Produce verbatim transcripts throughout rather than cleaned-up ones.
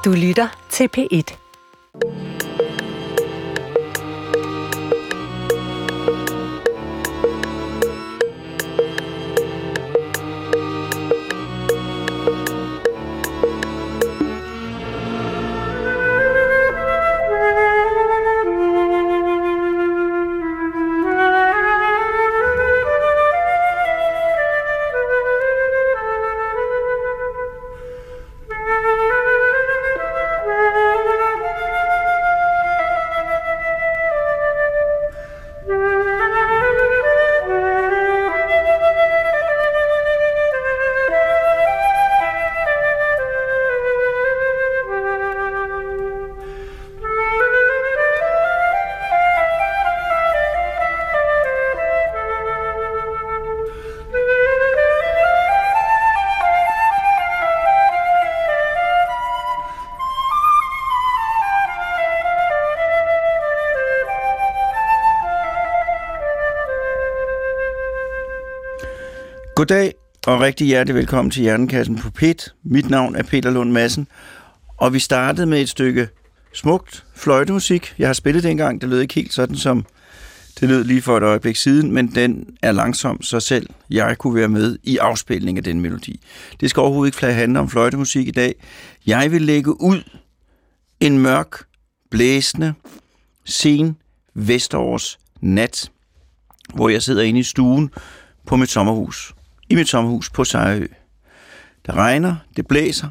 Du lytter til P et. Goddag og rigtig hjertelig velkommen til Hjernekassen på P et. Mit navn er Peter Lund Madsen, og vi startede med et stykke smukt fløjtemusik. Jeg har spillet det engang, det lød ikke helt sådan, som det lød lige for et øjeblik siden, men den er langsom, så selv jeg kunne være med i afspilning af den melodi. Det skal overhovedet ikke handle om fløjtemusik i dag. Jeg vil lægge ud en mørk, blæsende, sen vesterårs nat, hvor jeg sidder inde i stuen på mit sommerhus. I mit sommerhus på Sejerø. Det regner, det blæser,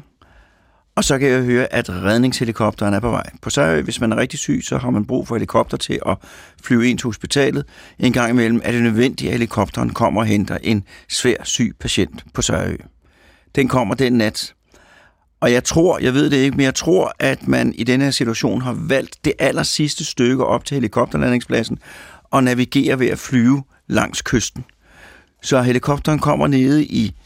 og så kan jeg høre, at redningshelikopteren er på vej. På Sejerø, hvis man er rigtig syg, så har man brug for helikopter til at flyve ind til hospitalet. En gang imellem er det nødvendigt, at helikopteren kommer og henter en svær syg patient på Sejerø. Den kommer den nat. Og jeg tror, jeg ved det ikke, men jeg tror, at man i denne her situation har valgt det aller sidste stykke op til helikopterlandingspladsen og navigerer ved at flyve langs kysten. Så helikopteren kommer nede i,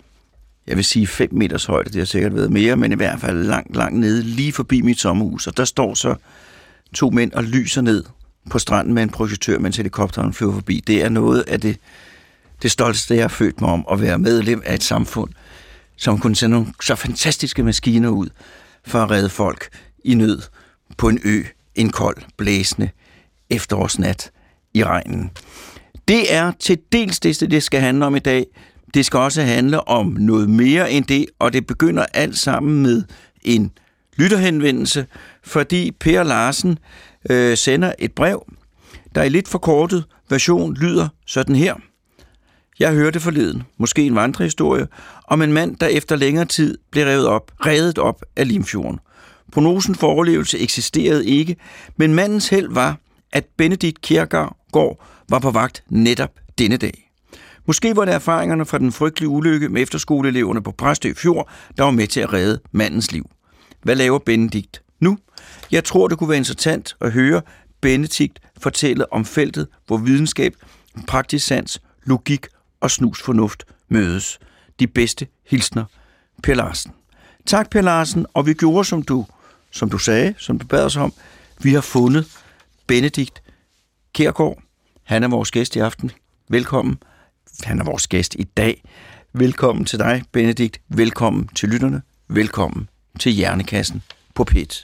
jeg vil sige fem meters højde, det har sikkert været mere, men i hvert fald langt, langt nede, lige forbi mit sommerhus. Og der står så to mænd og lyser ned på stranden med en projektør, mens helikopteren flyver forbi. Det er noget af det, det stolteste, jeg har følt mig om, at være medlem af et samfund, som kunne sende nogle så fantastiske maskiner ud for at redde folk i nød på en ø, en kold, blæsende efterårsnat i regnen. Det er til dels det, det skal handle om i dag. Det skal også handle om noget mere end det, og det begynder alt sammen med en lytterhenvendelse, fordi Per Larsen øh, sender et brev, der i lidt forkortet version lyder sådan her. Jeg hørte forleden, måske en vandrehistorie, om en mand, der efter længere tid blev revet op, reddet op af Limfjorden. Prognosen for overlevelse eksisterede ikke, men mandens held var, at Benedikt Kierkegaard var på vagt netop denne dag. Måske var det erfaringerne fra den frygtelige ulykke med efterskoleeleverne på Præstø Fjord, der var med til at redde mandens liv. Hvad laver Benedikt nu? Jeg tror, det kunne være interessant at høre Benedikt fortælle om feltet, hvor videnskab, praktisk sans, logik og snusfornuft mødes. De bedste hilsner, Per Larsen. Tak, Per Larsen, og vi gjorde, som du, som du sagde, som du bad os om. Vi har fundet Benedikt Kierkegaard. Han er vores gæst i aften. Velkommen. Han er vores gæst i dag. Velkommen til dig, Benedikt. Velkommen til lytterne. Velkommen til Hjernekassen på P et.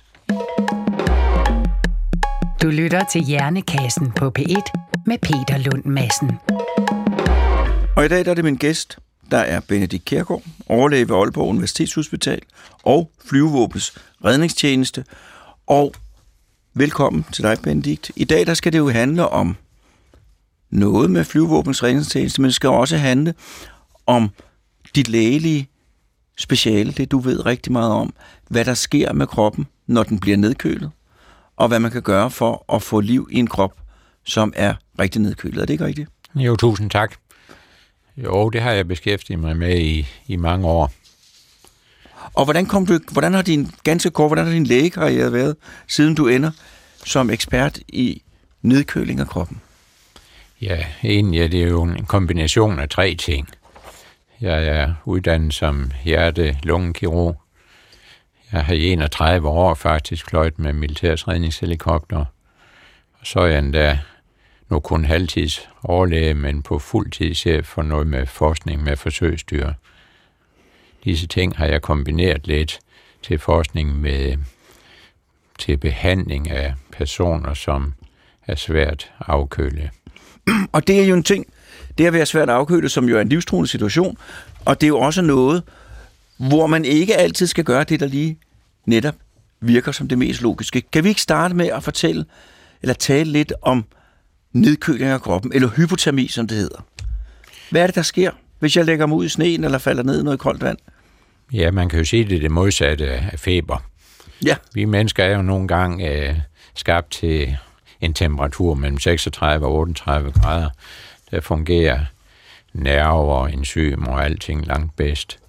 Du lytter til Hjernekassen på P et med Peter Lund Madsen. Og i dag der er det min gæst, der er Benedikt Kierkegaard, overlæge ved Aalborg Universitetshospital og Flyvevåbens redningstjeneste. Og velkommen til dig, Benedikt. I dag der skal det jo handle om noget med Flyvevåbens redningstjeneste, men det skal også handle om dit lægelige speciale, det du ved rigtig meget om, hvad der sker med kroppen, når den bliver nedkølet, og hvad man kan gøre for at få liv i en krop, som er rigtig nedkølet. Er det ikke rigtigt? Jo, tusind tak. Jo, det har jeg beskæftiget mig med i, i mange år. Og hvordan kom du, hvordan har din ganske kort, hvordan har din lægekarriere været, siden du ender som ekspert i nedkøling af kroppen? Ja, egentlig er det jo en kombination af tre ting. Jeg er uddannet som hjerte-lungekirurg. Jeg har i enogtredive år faktisk fløjt med militærs redningshelikopter. Og så er jeg endda nu kun halvtids overlæge, men på fuldtid chef for noget med forskning med forsøgsdyr. Disse ting har jeg kombineret lidt til forskning med til behandling af personer, som er svært afkølet. Og det er jo en ting, det at være svært afkølet, som jo er en livstruende situation, og det er jo også noget, hvor man ikke altid skal gøre det, der lige netop virker som det mest logiske. Kan vi ikke starte med at fortælle, eller tale lidt om nedkøling af kroppen, eller hypotermi, som det hedder? Hvad er det, der sker, hvis jeg lægger mig ud i sneen, eller falder ned i noget koldt vand? Ja, man kan jo sige, det er det modsatte af feber. Ja. Vi mennesker er jo nogle gange øh, skabt til en temperatur mellem seksogtredive og otteogtredive grader. Der fungerer nerver, enzymer og alting langt bedst.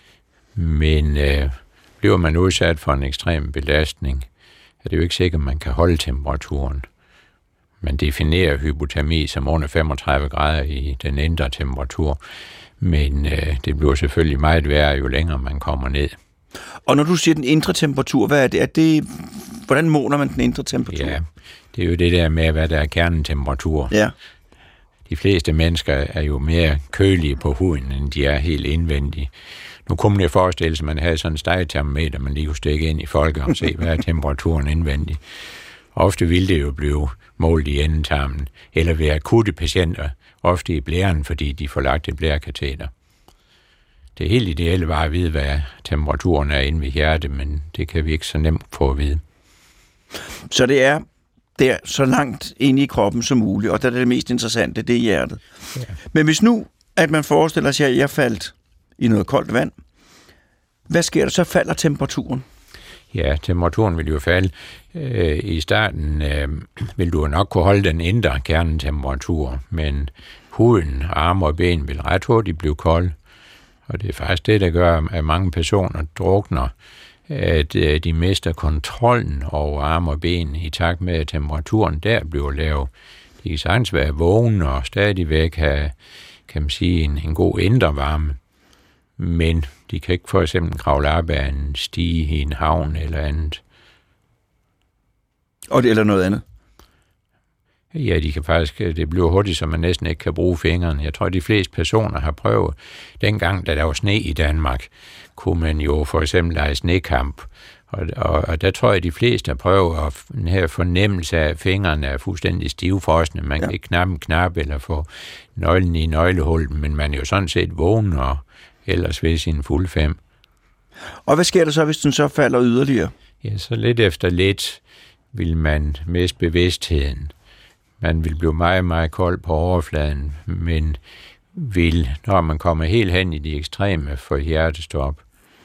Men øh, bliver man udsat for en ekstrem belastning, er det jo ikke sikkert, at man kan holde temperaturen. Man definerer hypotermi som under femogtredive grader i den indre temperatur, men øh, det bliver selvfølgelig meget værre, jo længere man kommer ned. Og når du siger den indre temperatur, hvad er det? Er det hvordan måler man den indre temperatur? Ja, det er jo det der med, hvad der er kernetemperatur. Ja. De fleste mennesker er jo mere kølige på huden, end de er helt indvendige. Nu kunne man jo forestille sig, at man havde sådan en stegetermometer, man lige kunne stikke ind i folket og se, hvad er temperaturen indvendig. Ofte ville det jo blive målt i endetarmen, eller ved akutte patienter, ofte i blæren, fordi de får lagt et blærekateter. Det helt ideelle var at vide, hvad temperaturen er inde ved hjertet, men det kan vi ikke så nemt få at vide. Så det er der så langt inde i kroppen som muligt, og der er det mest interessante, det er hjertet. Ja. Men hvis nu, at man forestiller sig, at jeg faldt i noget koldt vand, hvad sker der? Så falder temperaturen. Ja, temperaturen vil jo falde. Øh, I starten øh, vil du nok kunne holde den indre kernetemperatur, men huden, arme og ben vil ret hurtigt blive kold. Og det er faktisk det, der gør, at mange personer drukner, at øh, de mister kontrollen over arme og ben i takt med, at temperaturen der bliver lav. De kan sagtens være vågne og stadigvæk have, kan man sige, en, en god indre varme. Men de kan ikke for eksempel kravle op ad en stige i en havn eller andet. Og det eller noget andet? Ja, de kan faktisk, det bliver hurtigt, så man næsten ikke kan bruge fingrene. Jeg tror, de fleste personer har prøvet. Dengang, da der var sne i Danmark, kunne man jo for eksempel lege snekamp. Og, og, og der tror jeg, de fleste har prøvet at den her fornemmelse af, at fingrene er fuldstændig stivfrosne. Man ja. kan ikke knappe en knap eller få nøglen i nøglehullet, men man er jo sådan set vågen og ellers ved sin fuld fem. Og hvad sker der så, hvis den så falder yderligere? Ja, så lidt efter lidt vil man miste bevidstheden. Man vil blive meget, meget kold på overfladen, men vil, når man kommer helt hen i de ekstreme, få hjertestop.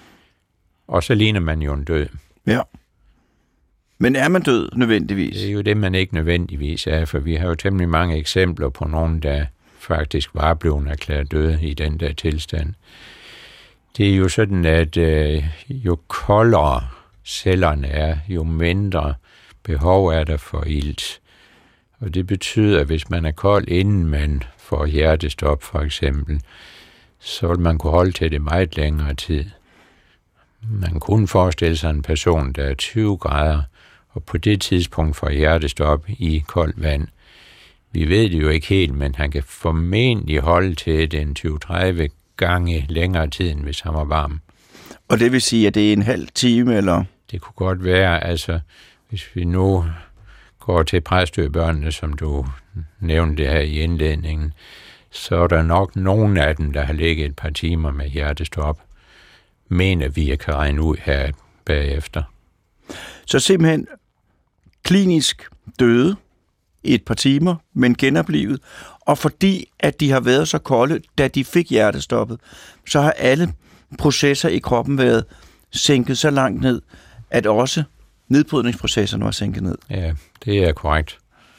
Og så ligner man jo en død. Ja. Men er man død nødvendigvis? Det er jo det, man ikke nødvendigvis er, for vi har jo temmelig mange eksempler på nogen, der faktisk var blevet erklæret døde i den der tilstand. Det er jo sådan, at øh, jo koldere cellerne er, jo mindre behov er der for ilt. Og det betyder, at hvis man er kold, inden man får hjertestop for eksempel, så vil man kunne holde til det meget længere tid. Man kunne forestille sig en person, der er tyve grader, og på det tidspunkt får hjertestop i koldt vand. Vi ved det jo ikke helt, men han kan formentlig holde til den tyve til tredive gange længere tid, end hvis han var varm. Og det vil sige, at det er en halv time, eller? Det kunne godt være, altså hvis vi nu går til Præstøbørnene, som du nævnte her i indledningen, så er der nok nogen af dem, der har ligget et par timer med hjertestop, mener vi, at kan regne ud her bagefter. Så simpelthen klinisk døde i et par timer, men genoplivet, og fordi at de har været så kolde, da de fik hjertestoppet, så har alle processer i kroppen været sænket så langt ned, at også nedbrydningsprocesserne var sænket ned. Ja, det er korrekt.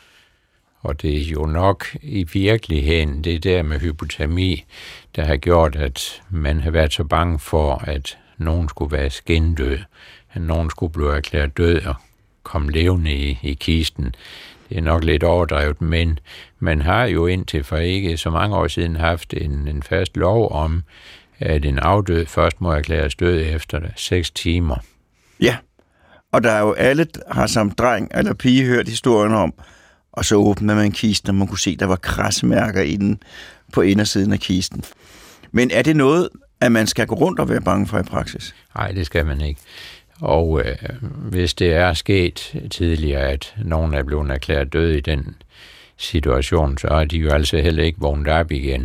Og det er jo nok i virkeligheden det der med hypotermi, der har gjort, at man har været så bange for, at nogen skulle være skindød, at nogen skulle blive erklæret død og komme levende i, i kisten. Det er nok lidt overdrevet, men man har jo indtil for ikke så mange år siden haft en, en fast lov om, at en afdød først må erklæres død efter seks timer. Ja, og der er jo alle har som dreng eller pige hørt historien om, og så åbnede man kisten, og man kunne se, at der var krassemærker inde på indersiden af kisten. Men er det noget, at man skal gå rundt og være bange for i praksis? Nej, det skal man ikke. Og øh, hvis det er sket tidligere, at nogen er blevet erklæret død i den situation, så er de jo altså heller ikke vågnet op igen.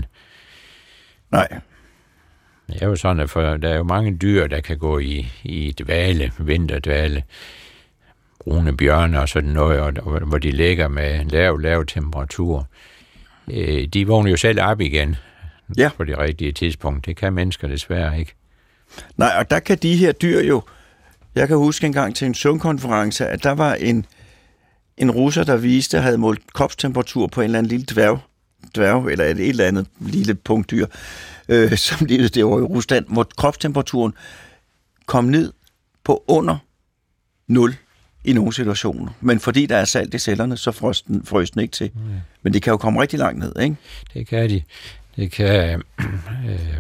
Nej. Det er jo sådan, at for, der er jo mange dyr, der kan gå i, i dvale, vinterdvale, brune bjørne og sådan noget, og, hvor de ligger med lav, lav temperatur. Øh, de vågner jo selv op igen ja. på det rigtige tidspunkt. Det kan mennesker desværre ikke. Nej, og der kan de her dyr jo... Jeg kan huske en gang til en søvnkonference, at der var en, en russer, der viste, at havde målt kropstemperatur på en eller anden lille dværg, dværg eller et eller andet lille punktdyr, øh, som levede derovre i Rusland, hvor kropstemperaturen kom ned på under nul i nogle situationer. Men fordi der er salt i cellerne, så frøs den, frøs den ikke til. Mm. Men det kan jo komme rigtig langt ned, ikke? Det kan de. Det kan... Øh,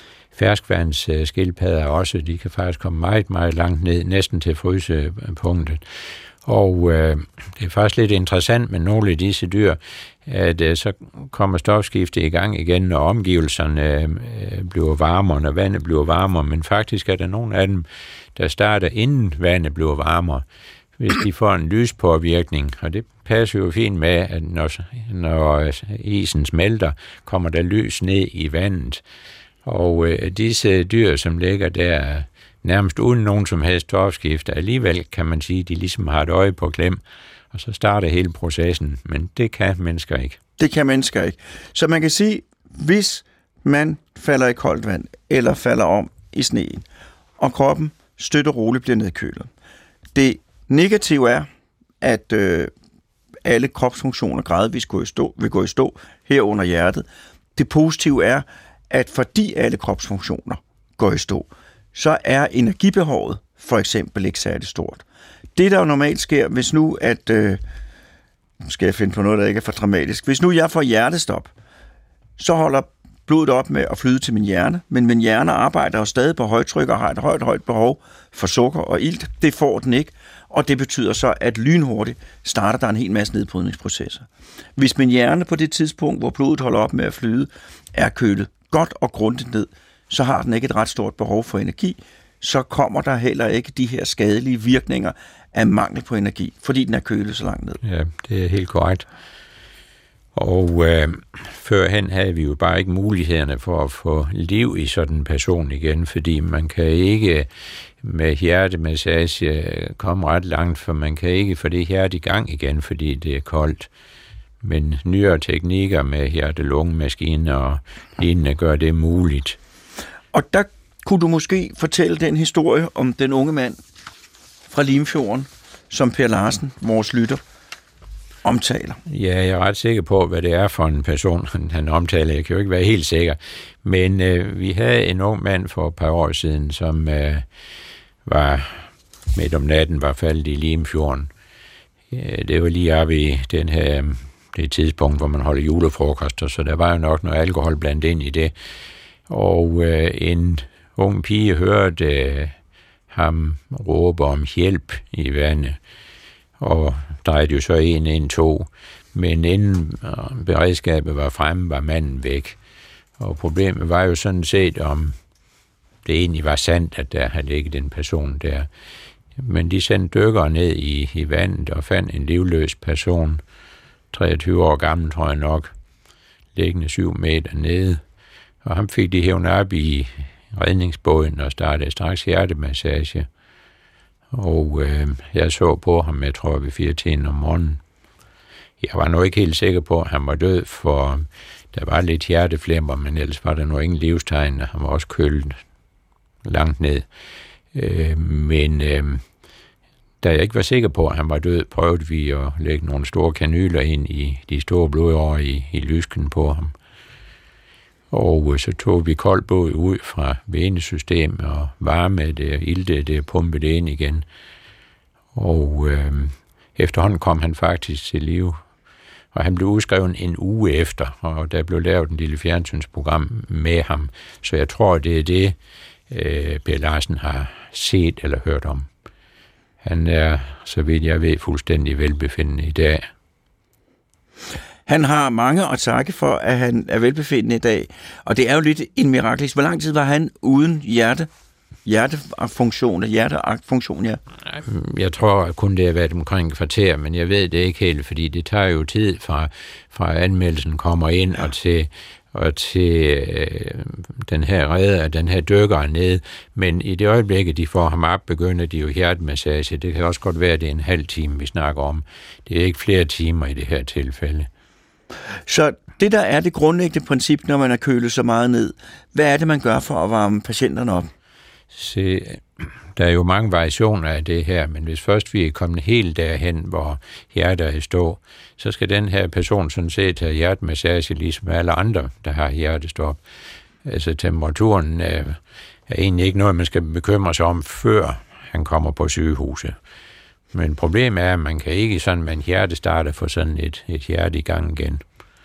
ferskvandsskildpadder også, de kan faktisk komme meget, meget langt ned, næsten til frysepunktet. Og øh, det er faktisk lidt interessant med nogle af disse dyr, at øh, så kommer stofskiftet i gang igen, når omgivelserne øh, bliver varmere, når vandet bliver varmere, men faktisk er der nogle af dem, der starter inden vandet bliver varmere, hvis de får en lyspåvirkning, og det passer jo fint med, at når, når isen smelter, kommer der lys ned i vandet. Og øh, disse dyr, som ligger der nærmest uden nogen som helst stofskifte, alligevel kan man sige, at de ligesom har et øje på klem, og så starter hele processen, men det kan mennesker ikke. Det kan mennesker ikke. Så man kan sige, hvis man falder i koldt vand, eller falder om i sneen, og kroppen støt og roligt bliver nedkølet. Det negative er, at øh, alle kropsfunktioner gradvist går i stå, vil gå i stå, herunder hjertet. Det positive er, at fordi alle kropsfunktioner går i stå, så er energibehovet for eksempel ikke særlig stort. Det, der jo normalt sker, hvis nu, at... Øh, skal jeg finde på noget, der ikke er for dramatisk. Hvis nu jeg får hjertestop, så holder blodet op med at flyde til min hjerne, men min hjerne arbejder jo stadig på højtryk og har et højt, højt behov for sukker og ilt. Det får den ikke, og det betyder så, at lynhurtigt starter der en hel masse nedbrydningsprocesser. Hvis min hjerne på det tidspunkt, hvor blodet holder op med at flyde, er kølet godt og grundigt ned, så har den ikke et ret stort behov for energi, så kommer der heller ikke de her skadelige virkninger af mangel på energi, fordi den er kølet så langt ned. Ja, det er helt korrekt. Og øh, førhen havde vi jo bare ikke mulighederne for at få liv i sådan en person igen, fordi man kan ikke med hjertemassage komme ret langt, for man kan ikke få det hjerte i gang igen, fordi det er koldt. Men nyere teknikker med hjerte-lunge-maskiner og lignende gør det muligt. Og der kunne du måske fortælle den historie om den unge mand fra Limfjorden, som Per Larsen, vores lytter, omtaler. Ja, jeg er ret sikker på, hvad det er for en person, han omtaler. Jeg kan jo ikke være helt sikker. Men øh, vi havde en ung mand for et par år siden, som øh, var midt om natten, var faldet i Limfjorden. Ja, det var lige oppe i den her, det tidspunkt, hvor man holder julefrokoster, så der var jo nok noget alkohol blandt ind i det. Og øh, en ung pige hørte øh, ham råbe om hjælp i vandet, og drejede jo så en, en, to. Men inden beredskabet var fremme, var manden væk. Og problemet var jo sådan set, om det egentlig var sandt, at der havde ligget en person der. Men de sendte dykkere ned i, i vandet og fandt en livløs person, treogtyve år gammel, tror jeg nok, liggende syv meter nede. Og ham fik de hævnet op i redningsbåden og startede straks hjertemassage. Og øh, jeg så på ham, jeg tror, ved fire tiden om morgenen. Jeg var nok ikke helt sikker på, at han var død, for der var lidt hjerteflimmer, men ellers var der nok ingen livstegn, og han var også kølet langt ned. Øh, men øh, da jeg ikke var sikker på, at han var død, prøvede vi at lægge nogle store kanyler ind i de store blodårer i, i lysken på ham. Og så tog vi koldt blod ud fra venesystemet og varme det, ilte det, pumpede det ind igen. Og øh, efterhånden kom han faktisk til live. Og han blev udskrevet en uge efter, og der blev lavet en lille fjernsynsprogram med ham. Så jeg tror, det er det, øh, Per Larsen har set eller hørt om. Han er, så vidt jeg ved, fuldstændig velbefindende i dag. Han har mange at takke for, at han er velbefindende i dag. Og det er jo lidt en mirakel. Hvor lang tid var han uden hjerte hjertefunktion, hjertefunktion, ja? Jeg tror at kun det har været omkring et kvarter, men jeg ved det ikke helt, fordi det tager jo tid fra, fra anmeldelsen kommer ind ja. og til, og til øh, den her redder, den her dykker ned. Men i det øjeblik, de får ham op, begynder de jo hjertemassage. Det kan også godt være, at det er en halv time, vi snakker om. Det er ikke flere timer i det her tilfælde. Så det, der er det grundlæggende princip, når man har kølet så meget ned, hvad er det, man gør for at varme patienterne op? Se, der er jo mange variationer af det her, men hvis først vi er kommet helt derhen, hvor hjertet er i stå, så skal den her person sådan set have hjertemassage, ligesom alle andre, der har hjertestop. Altså temperaturen er, er egentlig ikke noget, man skal bekymre sig om, før han kommer på sygehuset. Men problemet er, at man kan ikke sådan med en hjertestarter få sådan et, et hjerte i gang igen.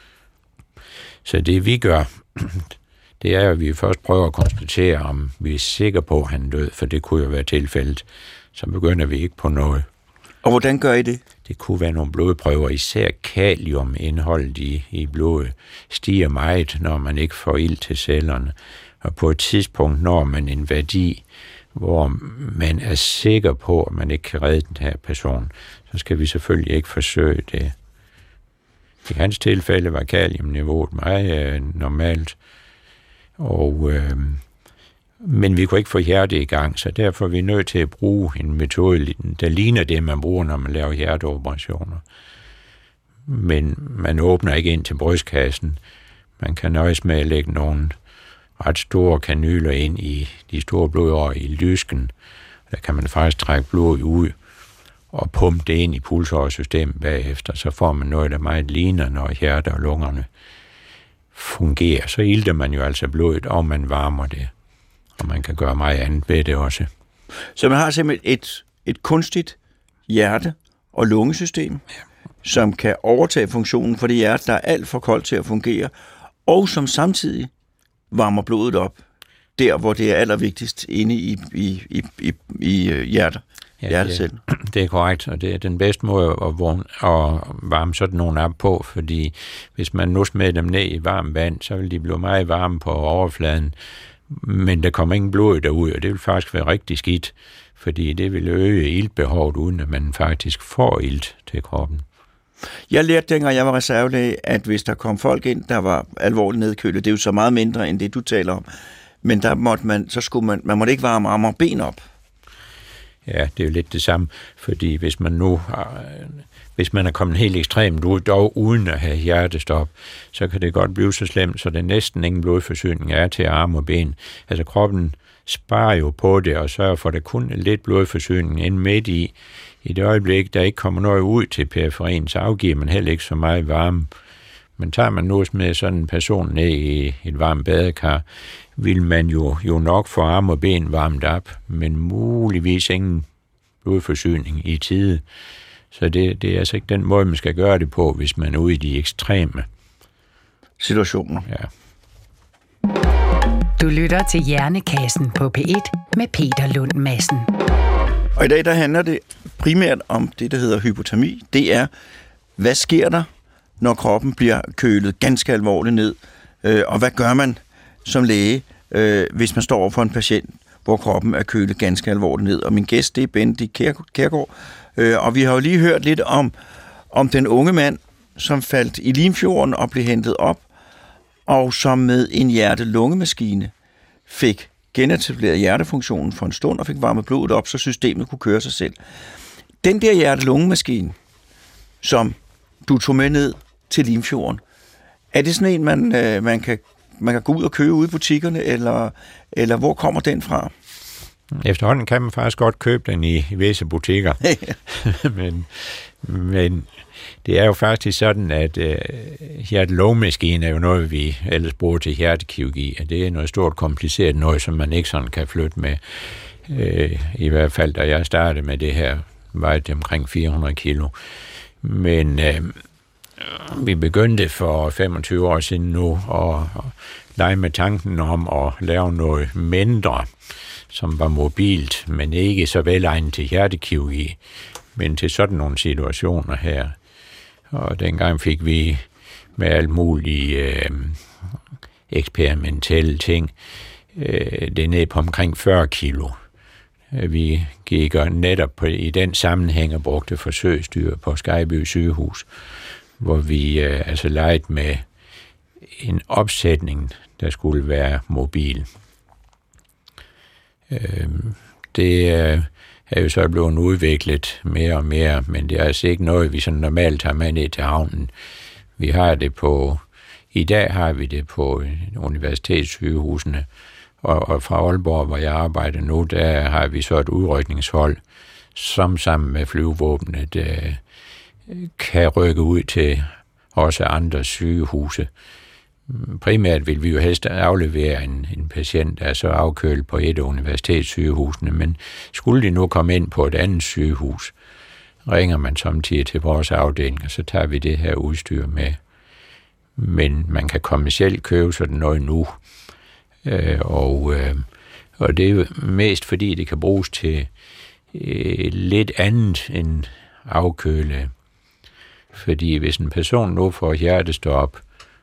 Så det vi gør, det er, at vi først prøver at konstatere, om vi er sikre på, at han er død, for det kunne jo være tilfældet. Så begynder vi ikke på noget. Og hvordan gør I det? Det kunne være nogle blodprøver, især kaliumindholdet i, i blodet stiger meget, når man ikke får ild til cellerne. Og på et tidspunkt når man en værdi, hvor man er sikker på, at man ikke kan redde den her person, så skal vi selvfølgelig ikke forsøge det. I hans tilfælde var kaliumniveauet meget øh, normalt, og, øh, men vi kunne ikke få hjertet i gang, så derfor er vi nødt til at bruge en metode, der ligner det, man bruger, når man laver hjerteoperationer. Men man åbner ikke ind til brystkassen. Man kan nøjes med at lægge nogle ret store kanyler ind i de store blodårer i lysken. Der kan man faktisk trække blodet ud og pumpe det ind i pulsåresystemet bagefter, så får man noget, der meget ligner, når hjertet og lungerne fungerer. Så ilter man jo altså blodet, og man varmer det. Og man kan gøre meget andet ved det også. Så man har simpelthen et, et kunstigt hjerte- og lungesystem, ja. som kan overtage funktionen for det hjerte, der er alt for koldt til at fungere, og som samtidig varmer blodet op, der hvor det er allervigtigst inde i, i, i, i, i hjertet. Ja, hjertecellen. Det, det er korrekt, og det er den bedste måde at, at varme sådan nogle op på, fordi hvis man nu smed dem ned i varmt vand, så vil de blive meget varme på overfladen, men der kommer ingen blod derud, og det vil faktisk være rigtig skidt, fordi det vil øge iltbehovet, uden at man faktisk får ilt til kroppen. Jeg lærte dengang, jeg var reservelæge, at hvis der kom folk ind, der var alvorligt nedkølet, det er jo så meget mindre end det, du taler om, men der måtte man, så skulle man, man måtte ikke varme arme og ben op. Ja, det er jo lidt det samme, fordi hvis man nu hvis man er kommet helt ekstremt ud, dog uden at have hjertestop, så kan det godt blive så slemt, så det næsten ingen blodforsyning er til arme og ben. Altså kroppen sparer jo på det og sørger for, at der kun er lidt blodforsyning ind midt i. I det øjeblik, der ikke kommer noget ud til periferien, så afgiver man heller ikke så meget varme. Men tager man nu med sådan en person ned i et varmt badekar, vil man jo, jo nok få arme og ben varmt op, men muligvis ingen blodforsyning i tide. Så det, det er altså ikke den måde, man skal gøre det på, hvis man er ude i de ekstreme situationer. Ja. Du lytter til Hjernekassen på P et med Peter Lund Madsen. Og i dag der handler det primært om det, der hedder hypotermi. Det er, hvad sker der, når kroppen bliver kølet ganske alvorligt ned? Øh, og hvad gør man som læge, øh, hvis man står over for en patient, hvor kroppen er kølet ganske alvorligt ned? Og min gæst, det er Benedikt Kjærgaard. Øh, og vi har jo lige hørt lidt om, om den unge mand, som faldt i Limfjorden og blev hentet op, og som med en hjerte-lungemaskine fik genetableret hjertefunktionen for en stund og fik varmet blodet op, så systemet kunne køre sig selv. Den der hjerte-lungemaskine, som du tog med ned til Limfjorden, er det sådan en, man, øh, man, kan, man kan gå ud og købe ude i butikkerne, eller, eller hvor kommer den fra? Efterhånden kan man faktisk godt købe den i, i visse butikker, men, men det er jo faktisk sådan, at øh, hjerte-lungemaskine er jo noget, vi ellers bruger til hjertekirurgi, og det er noget stort kompliceret noget, som man ikke sådan kan flytte med. Øh, I hvert fald, da jeg startede med det her, var det omkring fire hundrede kilo. Men øh, vi begyndte for femogtyve år siden nu at, at lege med tanken om at lave noget mindre, som var mobilt, men ikke så velegnet til hjertekirurgi, men til sådan nogle situationer her. Og dengang fik vi med alt muligt øh, eksperimentelle ting øh, det er ned på omkring fyrre kilo. Vi gik netop på, i den sammenhæng og brugte forsøgsdyr på Skejby sygehus, hvor vi øh, altså legede med en opsætning, der skulle være mobil. Øh, det øh, er jo så blevet udviklet mere og mere, men det er altså ikke noget, vi sådan normalt tager med ned til havnen. Vi har det på, i dag har vi det på universitetssygehusene, og, og fra Aalborg, hvor jeg arbejder nu, der har vi så et udrykningshold, som sammen med flyvevåbnet øh, kan rykke ud til også andre sygehuse. Primært vil vi jo helst aflevere en, en patient, der er så afkølet på et af universitetssygehusene, men skulle de nu komme ind på et andet sygehus, ringer man samtidig til vores afdeling, og så tager vi det her udstyr med. Men man kan kommercielt købe sådan noget nu, øh, og, øh, og det er mest fordi, det kan bruges til øh, lidt andet end afkøle. Fordi hvis en person nu får hjertestop,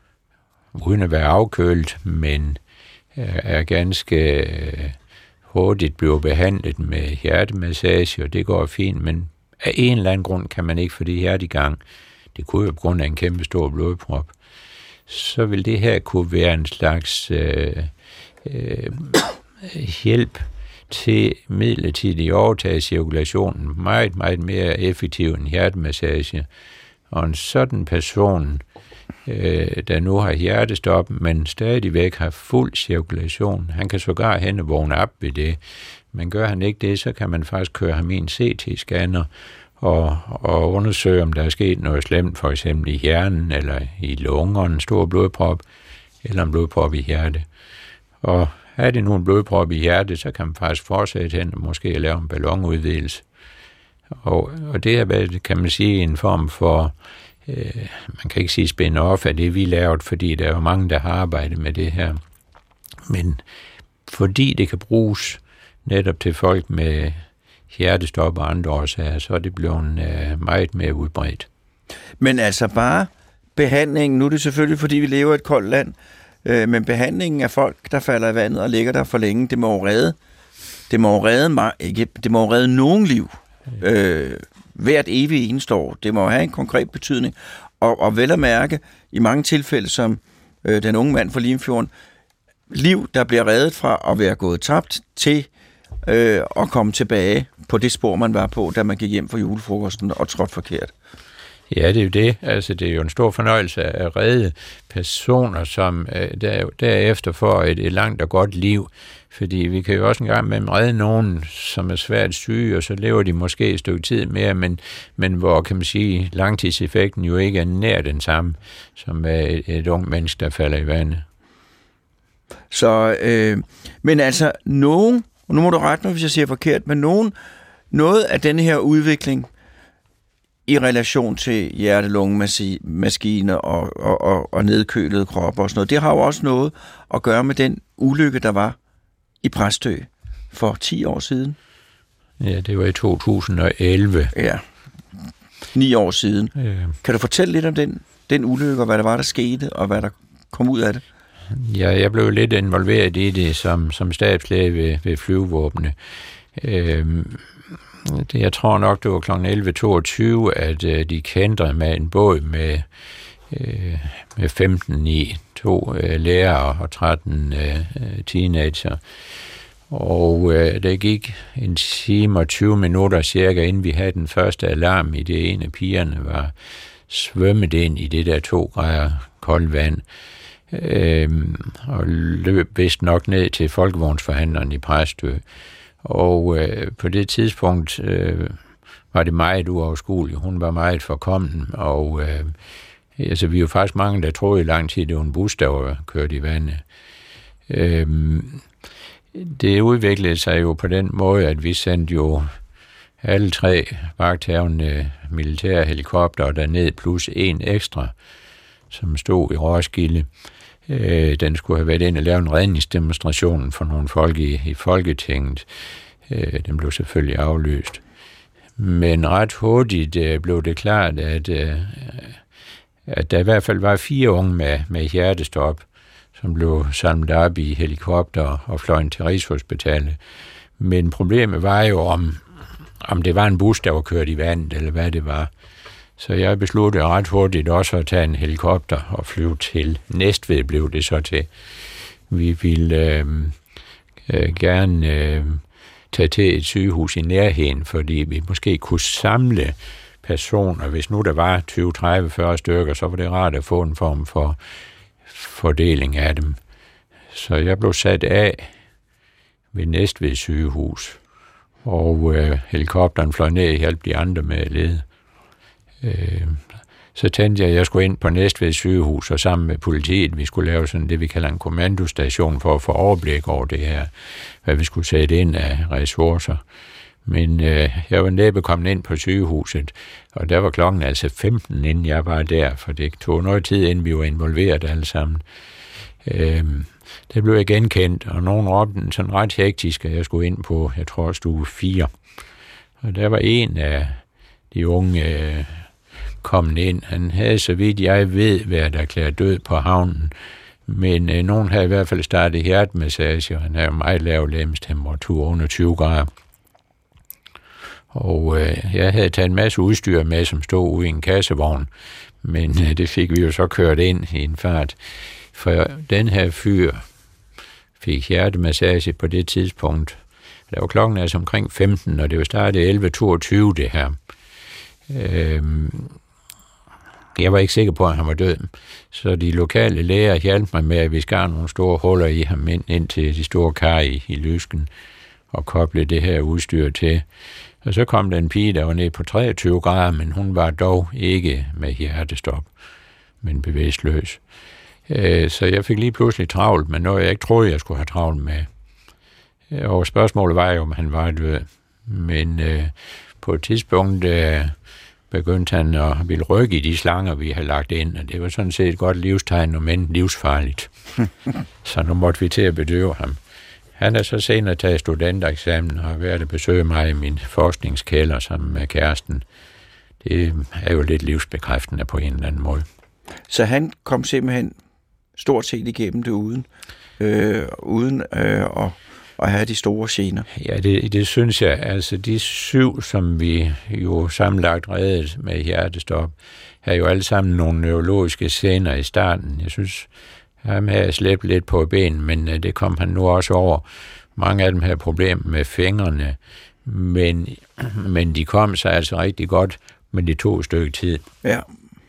uden at være afkølet, men er ganske hurtigt blevet behandlet med hjertemassage, og det går fint, men af en eller anden grund kan man ikke få det hjerte i gang. Det kunne jo på grund af en kæmpe stor blodprop. Så vil det her kunne være en slags øh, øh, hjælp til midlertidigt overtage cirkulationen. Meget, meget mere effektiv end hjertemassage. Og en sådan person, øh, der nu har hjertestop, men stadigvæk har fuld cirkulation, han kan sågar hen og vågne op ved det. Men gør han ikke det, så kan man faktisk køre ham i en C T-scanner og, og undersøge, om der er sket noget slemt, for eksempel i hjernen, eller i lungerne, en stor blodprop, eller en blodprop i hjertet. Og er det nu en blodprop i hjertet, så kan man faktisk fortsætte hen og måske lave en ballonudvidelse. Og, og det er, kan man sige, en form for, øh, man kan ikke sige spin-off af det, vi lavede, fordi der er jo mange, der har arbejdet med det her. Men fordi det kan bruges netop til folk med hjertestop og andre årsager, så er det blevet øh, meget mere udbredt. Men altså bare behandlingen, nu er det selvfølgelig, fordi vi lever i et koldt land, øh, men behandlingen af folk, der falder i vandet og ligger der for længe, det må jo redde, det må jo redde, mig, ikke, det må jo redde nogen liv. Øh, hvert evigt eneste år. Det må have en konkret betydning. Og, og vel at mærke, i mange tilfælde, som øh, den unge mand fra Limfjorden, liv, der bliver reddet fra at være gået tabt til øh, at komme tilbage på det spor, man var på, da man gik hjem fra julefrokosten og trådte forkert. Ja, det er jo det. Altså, det er jo en stor fornøjelse at redde personer, som øh, der, derefter får et, et langt og godt liv. Fordi vi kan jo også engang med at redde nogen, som er svært syge, og så lever de måske et stykke tid mere, men, men hvor, kan man sige, langtidseffekten jo ikke er nær den samme, som et, et ung menneske, der falder i vandet. Så, øh, men altså, nogen, og nu må du rette mig, hvis jeg siger forkert, men nogen, noget af denne her udvikling i relation til hjerte-lunge-maskiner og, og, og, og nedkølede kropper og sådan noget, det har jo også noget at gøre med den ulykke, der var i Præstø for ti år siden. Ja, det var i to tusind og elleve. Ja, ni år siden. Ja. Kan du fortælle lidt om den, den ulykke, og hvad der var, der skete, og hvad der kom ud af det? Ja, jeg blev lidt involveret i det som, som stabslæge ved, ved flyvevåbne. Øhm, det, jeg tror nok, det var klokken elleve toogtyve, at øh, de kendte med en båd med, øh, med femten i, to øh, lærere og tretten øh, teenager. Og øh, der gik en time og tyve minutter cirka, inden vi havde den første alarm, i det ene af pigerne var svømmet ind i det der to grader koldt vand. Øhm, og løb vist nok ned til folkevognsforhandleren i Præstø. Og øh, på det tidspunkt øh, var det meget uoverskueligt. Hun var meget forkommen, og øh, altså, vi er jo faktisk mange, der troede i lang tid, det var en bus, der var kørt i vandet. Øhm, det udviklede sig jo på den måde, at vi sendte jo alle tre vagthavende militære helikoptere derned, plus en ekstra, som stod i Roskilde. Øh, den skulle have været ind og lave en redningsdemonstration for nogle folk i, i Folketinget. Øh, den blev selvfølgelig afløst. Men ret hurtigt øh, blev det klart, at, øh, at der i hvert fald var fire unge med, med hjertestop, som blev samlet op i helikopter og fløjet til Rigshospitalet. Men problemet var jo, om, om det var en bus, der var kørt i vandet, eller hvad det var. Så jeg besluttede ret hurtigt også at tage en helikopter og flyve til Næstved, blev det så til. Vi ville øh, øh, gerne øh, tage til et sygehus i nærheden, fordi vi måske kunne samle personer. Hvis nu der var tyve, tredive, fyrre stykker, så var det rart at få en form for fordeling af dem. Så jeg blev sat af ved Næstved sygehus, og øh, helikopteren fløj ned og hjalp de andre med at lede. Øh, så tænkte jeg, at jeg skulle ind på Næstved sygehus, og sammen med politiet, vi skulle lave sådan det, vi kalder en kommandostation, for at få overblik over det her, hvad vi skulle sætte ind af ressourcer. Men øh, jeg var næppe kommet ind på sygehuset, og der var klokken altså femten, inden jeg var der, for det tog noget tid, inden vi var involveret alle sammen. Øh, det blev jeg genkendt, og nogen råbte sådan ret hektisk, at jeg skulle ind på, jeg tror, stue fire. Og der var en af de unge øh, kommet ind. Han havde, så vidt jeg ved, været erklæret død på havnen, men øh, nogen havde i hvert fald startet hjertemassage, og han havde meget lav legemstemperatur, under tyve grader. Og øh, jeg havde taget en masse udstyr med, som stod ude i en kassevogn, men øh, det fik vi jo så kørt ind i en fart. For den her fyr fik hjertemassage på det tidspunkt. Der var klokken altså omkring femten, og det var startet elleve toogtyve det her. Øhm, jeg var ikke sikker på, at han var død. Så de lokale læger hjalp mig med, at vi skar nogle store huller i ham ind, ind til de store kar i, i lysken, og koble det her udstyr til. Og så kom der en pige, der var nede på treogtyve grader, men hun var dog ikke med hjertestop, men bevidstløs. Øh, så jeg fik lige pludselig travlt med noget, jeg ikke troede, jeg skulle have travlt med. Og spørgsmålet var jo, om han var død. Men øh, på et tidspunkt øh, begyndte han at ville rykke i de slanger, vi havde lagt ind, og det var sådan set et godt livstegn, men livsfarligt. Så nu måtte vi til at bedøve ham. Han er så senere taget studentereksamen og har været at besøge mig i min forskningskælder sammen med kæresten. Det er jo lidt livsbekræftende på en eller anden måde. Så han kom simpelthen stort set igennem det uden, øh, uden øh, at, at have de store gener? Ja, det, det synes jeg. Altså de syv, som vi jo sammenlagt reddet med hjertestop, har jo alle sammen nogle neurologiske gener i starten. Jeg synes, ham havde slæbt lidt på benen, men det kom han nu også over. Mange af dem havde problemer med fingrene, men, men de kom sig altså rigtig godt, men det tog et stykke tid. Ja.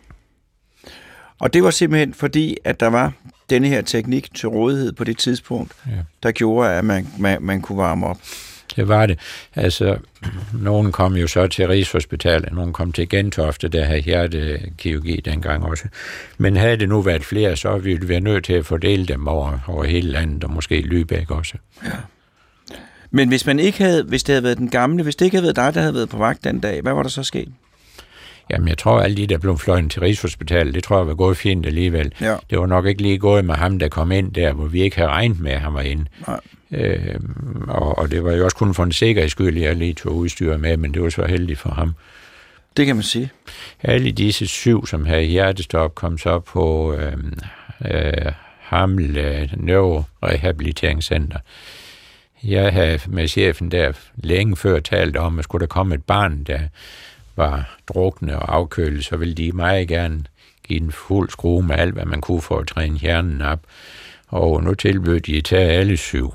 Og det var simpelthen fordi, at der var denne her teknik til rådighed på det tidspunkt, ja, der gjorde, at man, man, man kunne varme op. Det var det. Altså, nogen kom jo så til Rigshospitalet, nogen kom til Gentofte, der havde hjertekirurgi dengang også. Men havde det nu været flere, så ville vi være nødt til at fordele dem over, over hele landet, og måske Lübeck også. Ja. Men hvis man ikke havde, hvis det havde været den gamle, hvis det ikke havde været dig, der havde været på vagt den dag, hvad var der så sket? Jamen, jeg tror, at alle de, der blev fløjet til Rigshospitalet, det tror jeg var gået fint alligevel. Ja. Det var nok ikke lige gået med ham, der kom ind der, hvor vi ikke havde regnet med, at han var inde. Øh, og, og det var jo også kun for en sikkerheds skyld, jeg lige tog udstyr med, men det var så heldigt for ham. Det kan man sige. Alle disse syv, som havde hjertestop, kom så på øh, øh, Hamel øh, Neurorehabiliteringscenter. Jeg havde med chefen der længe før talt om, at skulle der komme et barn, der var drukne og afkølet, så ville de meget gerne give den fuld skrue med alt, hvad man kunne for at træne hjernen op. Og nu tilbød de at tage alle syv.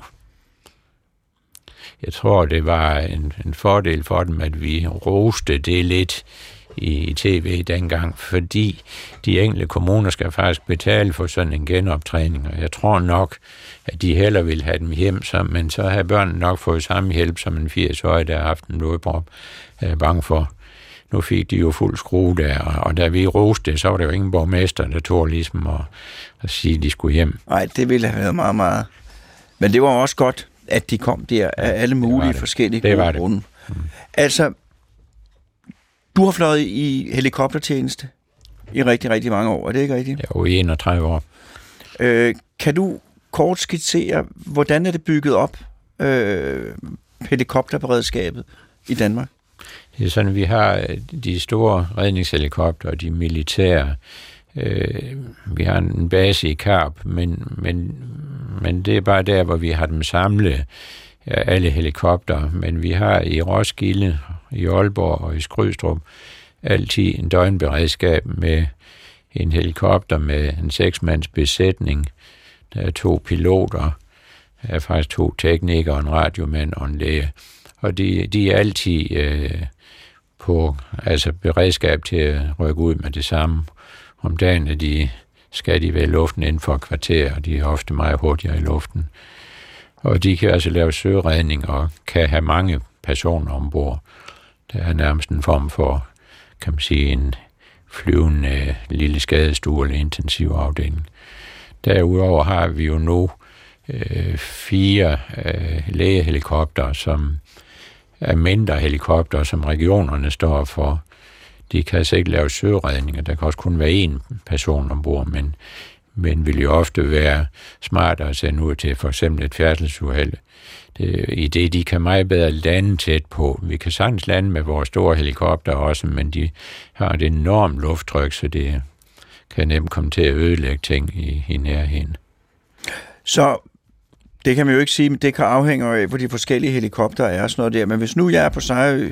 Jeg tror, det var en, en fordel for dem, at vi roste det lidt i, i tv dengang, fordi de enkelte kommuner skal faktisk betale for sådan en genoptræning, og jeg tror nok, at de heller ville have dem hjem, så, men så havde børnene nok fået samme hjælp som en firs-årig, der har haft en blodprop, jeg er bange for. Nu fik de jo fuld skrue der, og da vi roste det, så var der jo ingen borgmester, der tog ligesom at, at sige, at de skulle hjem. Nej, det ville have været meget, meget. Men det var også godt, at de kom der af alle mulige forskellige det var grunde. Mm. Altså, du har fløjet i helikoptertjeneste i rigtig, rigtig mange år, er det ikke rigtigt? Jo, i enogtredive år. Øh, kan du kort skitsere, hvordan er det bygget op, øh, helikopterberedskabet i Danmark? Det er sådan, vi har de store redningshelikopter og de militære Øh, vi har en base i Karup, men, men, men det er bare der, hvor vi har dem samlet, alle helikopter. Men vi har i Roskilde, i Aalborg og i Skrydstrup altid en døgnberedskab med en helikopter med en seksmands besætning. Der er to piloter, der er faktisk to teknikere, en radiomand og en læge. Og de, de er altid øh, på altså beredskab til at rykke ud med det samme. Om dagen er de, skal de være i luften inden for et kvarter, og de er ofte meget hurtigere i luften. Og de kan altså lave søredning og kan have mange personer ombord. Der er nærmest en form for, kan man sige, en flyvende lille skadestue eller intensivafdeling. Derudover har vi jo nu øh, fire øh, lægehelikopter, som er mindre helikopter, som regionerne står for. De kan altså ikke lave søredninger. Der kan også kun være én person ombord, men, men vil jo ofte være smartere at sende ud til for eksempel et færdselsuheld. Det, I det, de kan meget bedre lande tæt på. Vi kan sagtens lande med vores store helikopter også, men de har et enormt lufttryk, så det kan nemt komme til at ødelægge ting i, i nærheden. Så det kan man jo ikke sige, men det kan afhænge af, hvor de forskellige helikopter er og sådan noget der. Men hvis nu jeg er på Sejerø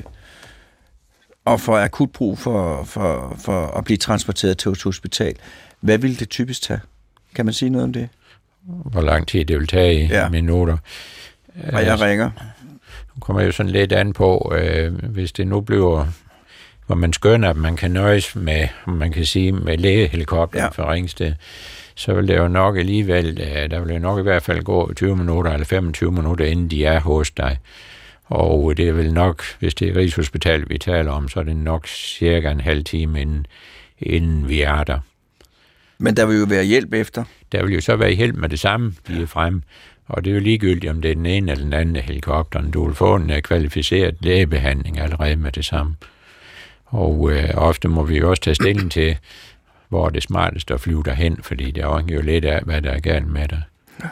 og får akut brug for, for, for at blive transporteret til et hospital, hvad vil det typisk tage? Kan man sige noget om det? Hvor lang tid det vil tage i ja. minutter. Og jeg ringer. Nu kommer jo sådan lidt an på, øh, hvis det nu bliver, hvor man skønner, at man kan nøjes med, man kan sige, med lægehelikopteren ja. fra Ringsted, så vil det jo nok alligevel, der vil jo nok i hvert fald gå tyve minutter eller femogtyve minutter, inden de er hos dig. Og det er vel nok, hvis det er Rigshospitalet, vi taler om, så er det nok cirka en halv time, inden, inden vi er der. Men der vil jo være hjælp efter? Der vil jo så være hjælp med det samme lige frem. Og det er jo ligegyldigt, om det er den ene eller den anden helikopter. Du vil få en kvalificeret lægebehandling allerede med det samme. Og øh, ofte må vi jo også tage stilling til, hvor det er smartest at flyve derhen, fordi det afhænger jo lidt af, hvad der er galt med dig.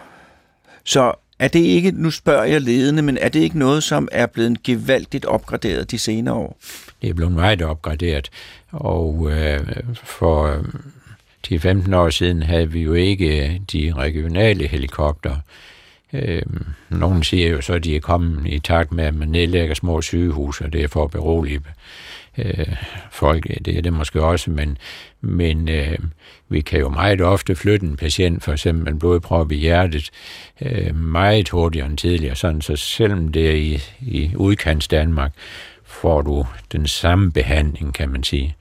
Så er det ikke, nu spørger jeg ledende, men er det ikke noget, som er blevet gevaldigt opgraderet de senere år? Det er blevet meget opgraderet, og øh, for ti til femten år siden havde vi jo ikke de regionale helikopter. Øh, nogen siger jo så, at de er kommet i takt med, at man nedlægger små sygehus, og det er for at berolige øh, folk. Det er det måske også, men, men øh, vi kan jo meget ofte flytte en patient, for eksempel en blodprop i hjertet, øh, meget hurtigere end tidligere. Sådan, så selvom det er i, i udkants Danmark, får du den samme behandling, kan man sige,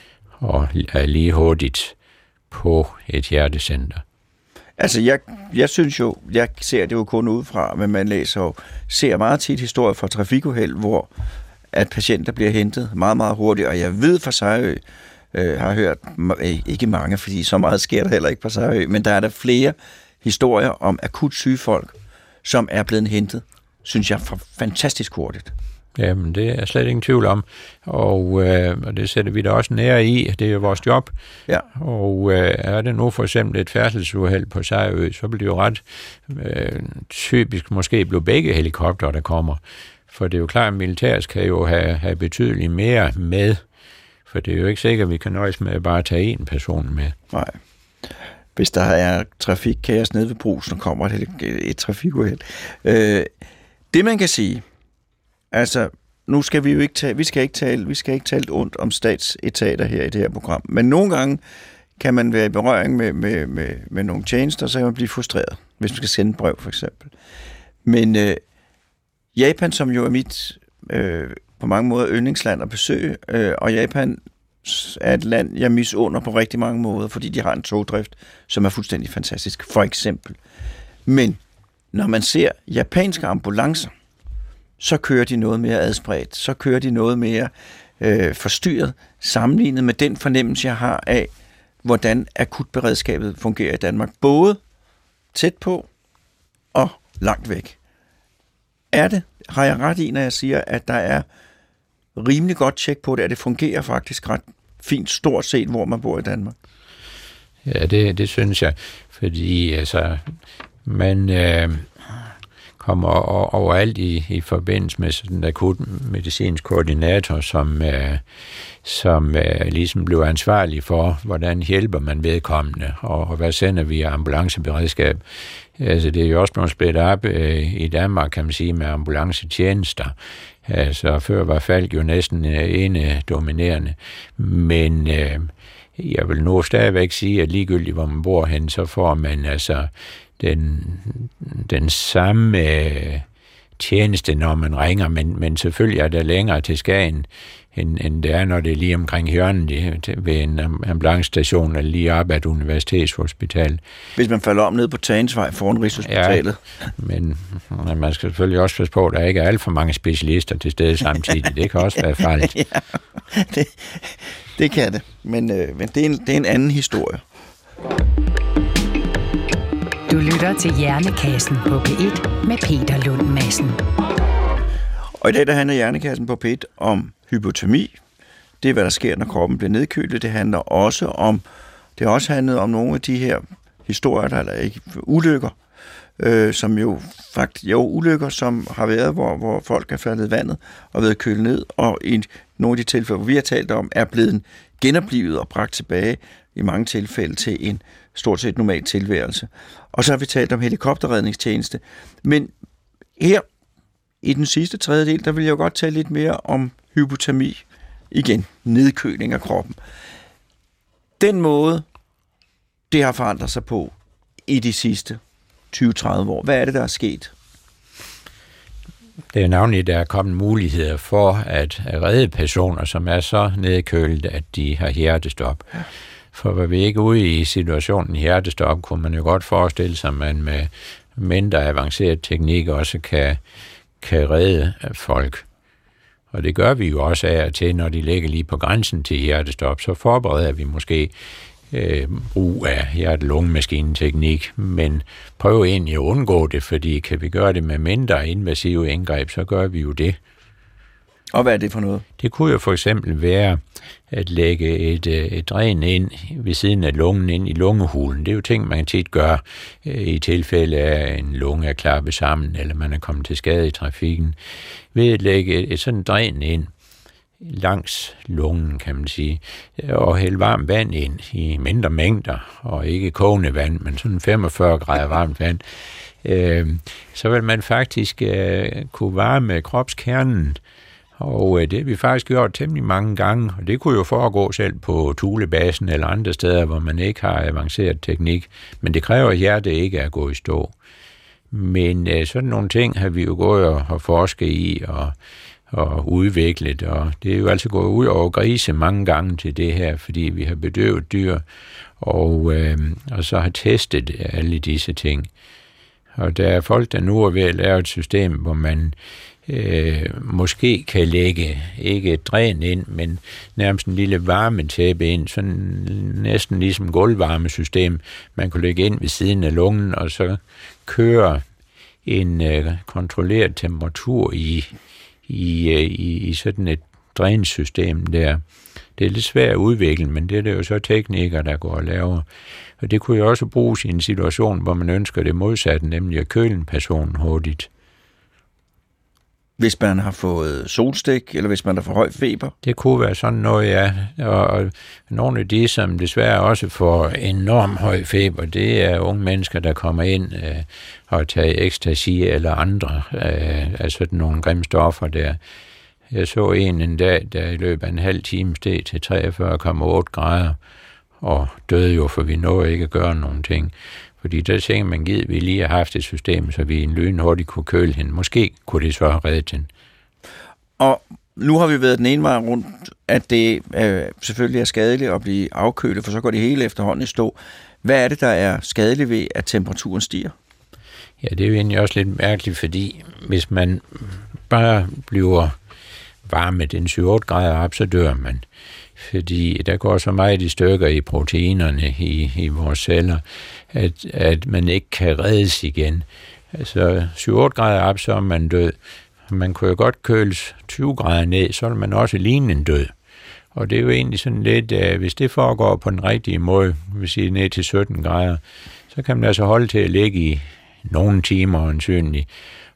og er lige hurtigt på et hjertecenter. Altså, jeg, jeg synes jo, jeg ser det jo kun udefra, men man læser jo, ser meget tit historier fra trafikuheld, hvor at patienter bliver hentet meget, meget hurtigt, og jeg ved fra Sejerø, øh, har hørt, ikke mange, fordi så meget sker der heller ikke på Sejerø, men der er der flere historier om akut syge folk, som er blevet hentet, synes jeg, for fantastisk hurtigt. Jamen, det er slet ingen tvivl om, og, øh, og det sætter vi da også nære i, det er jo vores job. Ja. Og øh, er det nu for eksempel et færdselsuheld på Sejerø, så bliver det jo ret øh, typisk måske blive begge helikopter, der kommer. For det er jo klart, at militæret kan jo have, have betydeligt mere med, for det er jo ikke sikkert, at vi kan nøjes med at bare tage én person med. Nej. Hvis der er trafikkaos nede ved Brugsen, så kommer et, et, et trafikuheld. Øh, det man kan sige, altså, nu skal vi jo ikke tale, vi skal ikke tale, vi skal ikke tale ondt om statsetater her i det her program, men nogle gange kan man være i berøring med, med, med, med nogle tjenester, så kan man blive frustreret, hvis man skal sende et brev for eksempel. Men øh, Japan, som jo er mit øh, på mange måder yndlingsland at besøge, øh, og Japan er et land, jeg misunder på rigtig mange måder, fordi de har en togdrift, som er fuldstændig fantastisk, for eksempel. Men når man ser japanske ambulancer, så kører de noget mere adspredt, så kører de noget mere øh, forstyrret, sammenlignet med den fornemmelse, jeg har af, hvordan akutberedskabet fungerer i Danmark, både tæt på og langt væk. Er det, har jeg ret i, når jeg siger, at der er rimelig godt tjek på det, at det fungerer faktisk ret fint, stort set, hvor man bor i Danmark? Ja, det, det synes jeg, fordi altså, man øh, kommer overalt i, i forbindelse med sådan en akut medicinsk koordinator, som, øh, som øh, ligesom bliver ansvarlig for, hvordan hjælper man vedkommende, og, og hvad sender vi af ambulanceberedskab. Altså, det er jo også blevet splittet op øh, i Danmark, kan man sige, med ambulancetjenester. Altså, før var Falck jo næsten ene dominerende, men øh, jeg vil nu stadigvæk sige, at ligegyldigt hvor man bor hen, så får man altså den, den samme øh, tjeneste, når man ringer, men, men selvfølgelig er der længere til Skagen, end, end det er, når det er lige omkring hjørnet ved en ambulancestation, eller lige op ad et universitetshospital. Hvis man falder om ned på Tagensvej foran Rigshospitalet. Ja, men man skal selvfølgelig også passe på, at der ikke er alt for mange specialister til stede samtidig. Det kan også være farligt. Ja, det, det kan det, men, øh, men det, er en, det er en anden historie. Du lytter til Hjernekassen på P et med Peter Lund Madsen. Og i dag der handler Hjernekassen på P et om hypotermi. Det er, hvad der sker, når kroppen bliver nedkølet. Det handler også om, det har også handlet om nogle af de her historier, der er ikke ulykker, øh, som jo faktisk, jo ulykker, som har været, hvor, hvor folk er faldet i vandet og været kølet ned, og i nogle af de tilfælde, hvor vi har talt om, er blevet genoplivet og bragt tilbage i mange tilfælde til en stort set normal tilværelse. Og så har vi talt om helikopterredningstjeneste. Men her i den sidste tredjedel, der vil jeg jo godt tale lidt mere om hypotermi. Igen, nedkøling af kroppen. Den måde, det har forandret sig på i de sidste tyve til tredive år. Hvad er det, der er sket? Det er navnlig, der er kommet muligheder for at redde personer, som er så nedkølet, at de har hjertestop. Ja. For var vi ikke ude i situationen hjertestop, kunne man jo godt forestille sig, at man med mindre avanceret teknik også kan, kan redde folk. Og det gør vi jo også af og til, når de ligger lige på grænsen til hjertestop, så forbereder vi måske øh, brug af hjerte-lunge-maskinteknik, men prøv egentlig at undgå det, fordi kan vi gøre det med mindre invasive indgreb, så gør vi jo det. Og hvad er det for noget? Det kunne jo for eksempel være at lægge et, et dræn ind ved siden af lungen ind i lungehulen. Det er jo ting, man tit gør i tilfælde af en lunge er klappet sammen, eller man er kommet til skade i trafikken. Ved at lægge et, et sådan dræn ind langs lungen, kan man sige, og hælde varmt vand ind i mindre mængder, og ikke kogende vand, men sådan femogfyrre grader varmt vand, øh, så vil man faktisk øh, kunne varme kropskernen. Og det har vi faktisk gjort temmelig mange gange, og det kunne jo foregå selv på Thulebasen eller andre steder, hvor man ikke har avanceret teknik. Men det kræver, at hjertet ikke er at gå i stå. Men sådan nogle ting har vi jo gået og, og forsket i og, og udviklet, og det er jo altså gået ud over grise mange gange til det her, fordi vi har bedøvet dyr, og, øh, og så har testet alle disse ting. Og der er folk, der nu er ved at lave et system, hvor man Øh, måske kan lægge ikke et dræn ind, men nærmest en lille varmetæppe ind, sådan næsten ligesom gulvvarmesystem, man kunne lægge ind ved siden af lungen, og så køre en øh, kontrolleret temperatur i, i, øh, i, i sådan et drænsystem der. Det er lidt svært at udvikle, men det er det jo så teknikere, der går og laver. Og det kunne jo også bruges i en situation, hvor man ønsker det modsatte, nemlig at køle en person hurtigt. Hvis man har fået solstik, eller hvis man har for høj feber? Det kunne være sådan noget, ja. Og nogle af de, som desværre også får enorm høj feber, det er unge mennesker, der kommer ind øh, og tager ecstasy eller andre øh, af sådan nogle grimme stoffer der. Jeg så en en dag, der i løbet af en halv time steg til treogfyrre komma otte grader, og døde jo, for vi nåede ikke at gøre nogen ting. Fordi der tænker man givet, at vi lige har haft et system, så vi en lyn hurtigt kunne køle hende. Måske kunne det så have reddet hende. Og nu har vi været den ene vej rundt, at det øh, selvfølgelig er skadeligt at blive afkølet, for så går det hele efterhånden i stå. Hvad er det, der er skadeligt ved, at temperaturen stiger? Ja, det er jo egentlig også lidt mærkeligt, fordi hvis man bare bliver varmet en syv otte grader op, så dør man. Fordi der går så meget i stykker i proteinerne i, i vores celler, at, at man ikke kan reddes igen. Altså syv otte grader op, så er man død. Man kunne jo godt køles tyve grader ned, så er man også lignende en død. Og det er jo egentlig sådan lidt, at hvis det foregår på den rigtige måde, vil sige ned til sytten grader, så kan man altså holde til at ligge i nogle timer ansynligt.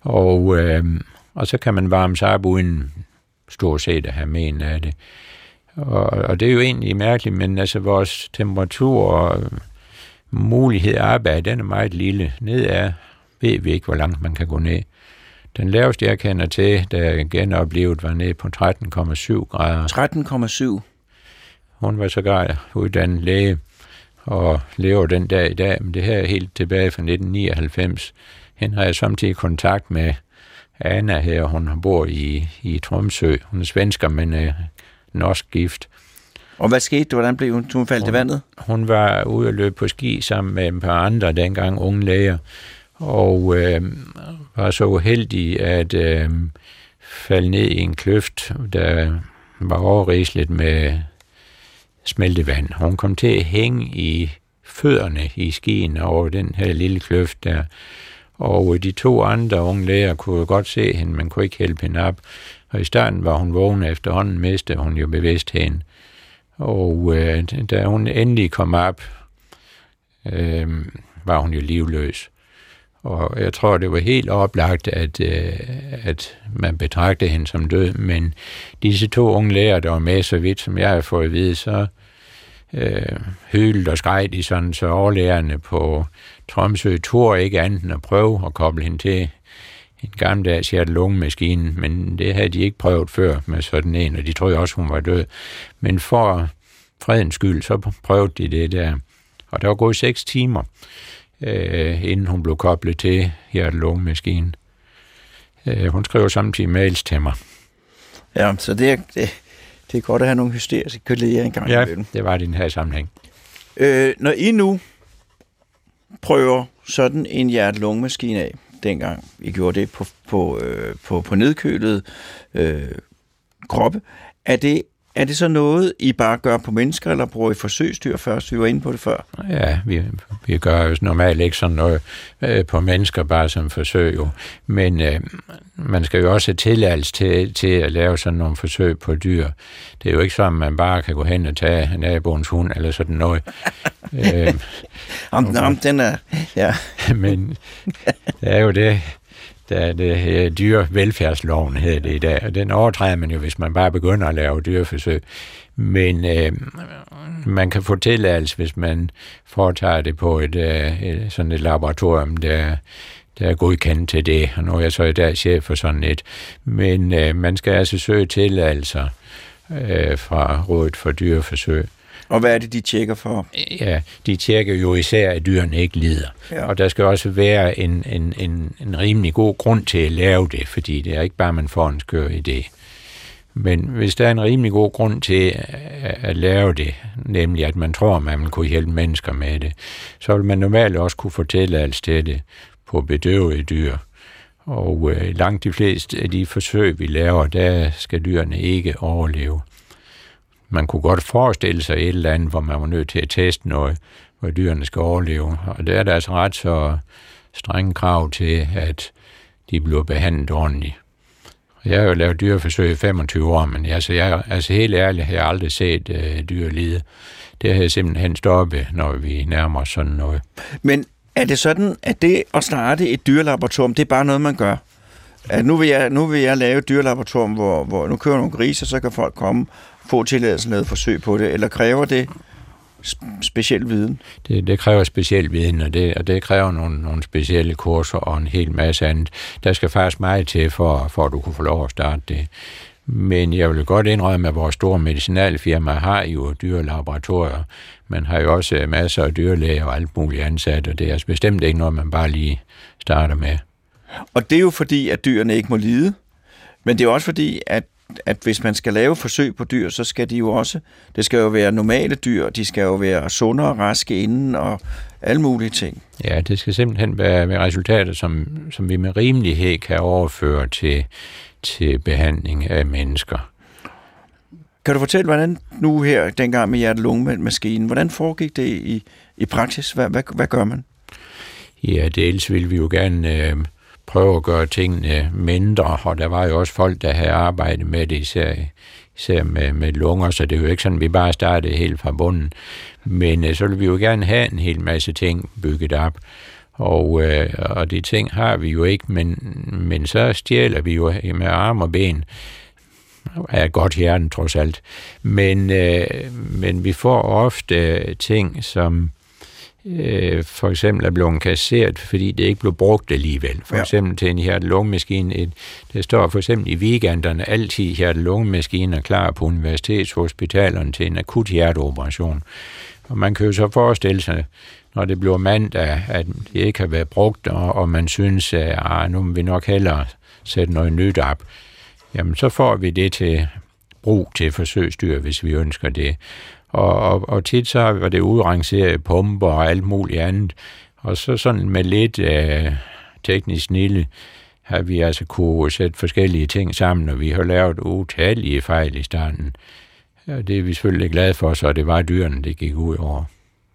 Og, øh, og så kan man varme sig op uden stort set at have men af det. Og, og det er jo egentlig mærkeligt, men altså vores temperatur og mulighed at arbejde, den er meget lille. Nedad ved vi ikke, hvor langt man kan gå ned. Den laveste, jeg kender til, da jeg genoplevet, var nede på tretten komma syv grader. tretten komma syv? Hun var sågar uddannet læge og lever den dag i dag, men det her er helt tilbage fra nitten nioghalvfems. Hende har jeg samtidig kontakt med Anna her, hun bor i, i Tromsø. Hun er svensker, men er norsk gift. Og hvad skete det? Hvordan blev hun, hun faldt i vandet? Hun var ude at løbe på ski sammen med et par andre, dengang unge læger, og øh, var så uheldig at øh, falde ned i en kløft, der var overrislet med smeltevand. Hun kom til at hænge i fødderne i skien over den her lille kløft der, og de to andre unge læger kunne godt se hende, men kunne ikke hjælpe hende op. Og i starten var hun vågen, efterhånden mistede hun jo bevidstheden. Og øh, da hun endelig kom op, øh, var hun jo livløs. Og jeg tror, det var helt oplagt, at, øh, at man betragtede hende som død. Men disse to unge læger, der var med, så vidt som jeg har fået at vide, så øh, hylede og skreg de sådan, så overlægerne på Tromsø turde ikke andet end at prøve at koble hende til en gammeldags hjerte-lunge-maskine, men det havde de ikke prøvet før med sådan en, og de troede også, hun var død. Men for fredens skyld, så prøvede de det der. Og der var gået seks timer, øh, inden hun blev koblet til hjerte-lunge-maskinen. Øh, hun skrev samtidig mails til mig. Ja, så det er, det, det er godt at have nogle hysteriske kolleger engang ja, imellem. det var det i den her sammenhæng. Øh, når I nu prøver sådan en hjerte-lunge-maskine af, dengang I gjorde det på, på, øh, på, på nedkølet øh, kroppe, er det, er det så noget, I bare gør på mennesker, eller bruger I forsøgsdyr først? Vi var inde på det før. Ja, vi, vi gør jo normalt ikke sådan noget øh, på mennesker, bare som forsøg jo. Men øh, man skal jo også have tilladelse til, til at lave sådan nogle forsøg på dyr. Det er jo ikke sådan, at man bare kan gå hen og tage naboens hund, eller sådan noget. øh, om, okay. om den er... Ja. Men det er jo det... Der er det dyrevelfærdsloven, hedder det i dag, og den overtræder man jo, hvis man bare begynder at lave dyreforsøg. Men øh, man kan få tilladelse, hvis man foretager det på et, øh, et sådan et laboratorium, der, der er godkendt til det, og nu er jeg så i dag chef for sådan et. Men øh, man skal altså søge tilladelser øh, fra Rådet for Dyreforsøg. Og hvad er det, de tjekker for? Ja, de tjekker jo især, at dyrene ikke lider. Ja. Og der skal også være en, en, en, en rimelig god grund til at lave det, fordi det er ikke bare, man får en skør idé. Men hvis der er en rimelig god grund til at, at lave det, nemlig at man tror, at man vil kunne hjælpe mennesker med det, så vil man normalt også kunne få tilladelse til det på bedøvede dyr. Og øh, langt de fleste af de forsøg, vi laver, der skal dyrene ikke overleve. Man kunne godt forestille sig et eller andet, hvor man var nødt til at teste noget, hvor dyrene skal overleve. Og der er der altså ret så strenge krav til, at de bliver behandlet ordentligt. Jeg har jo lavet dyreforsøg i femogtyve år, men altså, jeg, altså helt ærligt har jeg aldrig set uh, dyr lide. Det har jeg simpelthen stoppet, når vi nærmer os sådan noget. Men er det sådan, at det at starte et dyrelaboratorium, det er bare noget, man gør? At nu vil jeg, nu vil jeg lave et dyrelaboratorium, hvor, hvor nu kører nogle griser, så kan folk komme få tilladelse lavet forsøg på det, eller kræver det speciel viden? Det, det kræver speciel viden, og det, og det kræver nogle, nogle specielle kurser og en hel masse andet. Der skal faktisk meget til, for, for at du kunne få lov at starte det. Men jeg vil godt indrømme, at vores store medicinalfirma har jo dyrelaboratorier. Man har jo også masser af dyrlæger og alt muligt ansat, og det er altså bestemt ikke noget, man bare lige starter med. Og det er jo fordi, at dyrene ikke må lide, men det er også fordi, at at hvis man skal lave forsøg på dyr, så skal de jo også, det skal jo være normale dyr, de skal jo være sunde og raske inden, og alle mulige ting. Ja, det skal simpelthen være med resultater, som, som vi med rimelighed kan overføre til, til behandling af mennesker. Kan du fortælle, hvordan nu her, dengang med hjerte-lunge-maskinen, hvordan foregik det i, i praksis? Hvad, hvad, hvad gør man? Ja, dels ville vi jo gerne øh, prøve at gøre tingene mindre, og der var jo også folk, der havde arbejdet med det, især, især med, med lunger, så det er jo ikke sådan, at vi bare startede helt fra bunden. Men øh, så ville vi jo gerne have en hel masse ting bygget op, Og, øh, og de ting har vi jo ikke, men, men så stjæler vi jo med arm og ben af et godt hjerte, trods alt. Men, øh, men vi får ofte ting, som øh, for eksempel er blevet kasseret, fordi det ikke blev brugt alligevel. For ja. eksempel til en hjerte-lungemaskine. Det står for eksempel i weekenderne altid hjerte-lungemaskiner klar på universitetshospitalerne til en akut hjerteoperation. Og man kan jo så forestille sig, når det bliver mandag, at det ikke har været brugt, og, og man synes, at ah, nu vil vi nok hellere sætte noget nyt op, jamen så får vi det til brug til forsøgsdyr, hvis vi ønsker det. Og, og, og tit så var det udrangeret pumper og alt muligt andet. Og så sådan med lidt øh, teknisk snille har vi altså kunne sætte forskellige ting sammen, og vi har lavet utallige fejl i starten. Ja, det er vi selvfølgelig glade for, så det var dyrene, det gik ud over.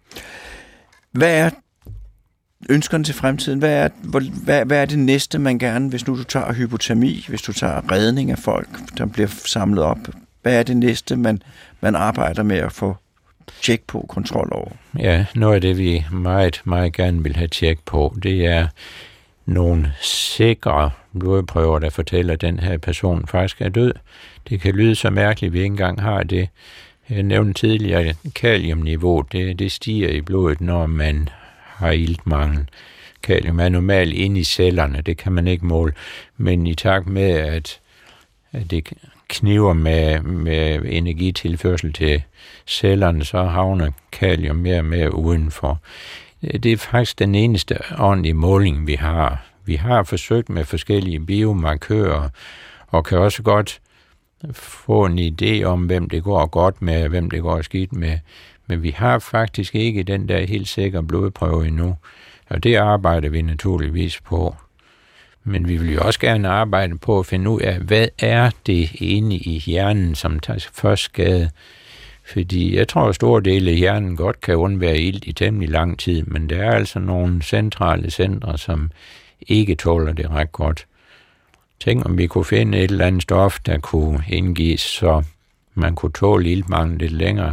Hvad er ønskerne til fremtiden? Hvad er, hvad, hvad er det næste, man gerne, hvis nu du tager hypotermi, hvis du tager redning af folk, der bliver samlet op? Hvad er det næste, man, man arbejder med at få tjek på, kontrol over? Ja, noget af det, vi meget, meget gerne vil have tjek på, det er nogle sikre blodprøver, der fortæller, at den her person faktisk er død. Det kan lyde så mærkeligt, at vi ikke engang har det. Jeg nævnte tidligere, at kaliumniveau, det, det stiger i blodet, når man har iltmangel. Kalium er normalt inde i cellerne, det kan man ikke måle. Men i takt med, at, at det kniver med, med energitilførsel til cellerne, så havner kalium mere og mere udenfor. Det er faktisk den eneste ordentlige måling, vi har. Vi har forsøgt med forskellige biomarkører, og kan også godt få en idé om, hvem det går godt med, og hvem det går skidt med. Men vi har faktisk ikke den der helt sikre blodprøve endnu, og det arbejder vi naturligvis på. Men vi vil jo også gerne arbejde på at finde ud af, hvad er det inde i hjernen, som tager først skade. Fordi jeg tror, at store dele af hjernen godt kan undvære ilt i temmelig lang tid, men der er altså nogle centrale centre, som ikke tåler det ret godt. Tænk, om vi kunne finde et eller andet stof, der kunne indgives, så man kunne tåle iltmangel lidt længere,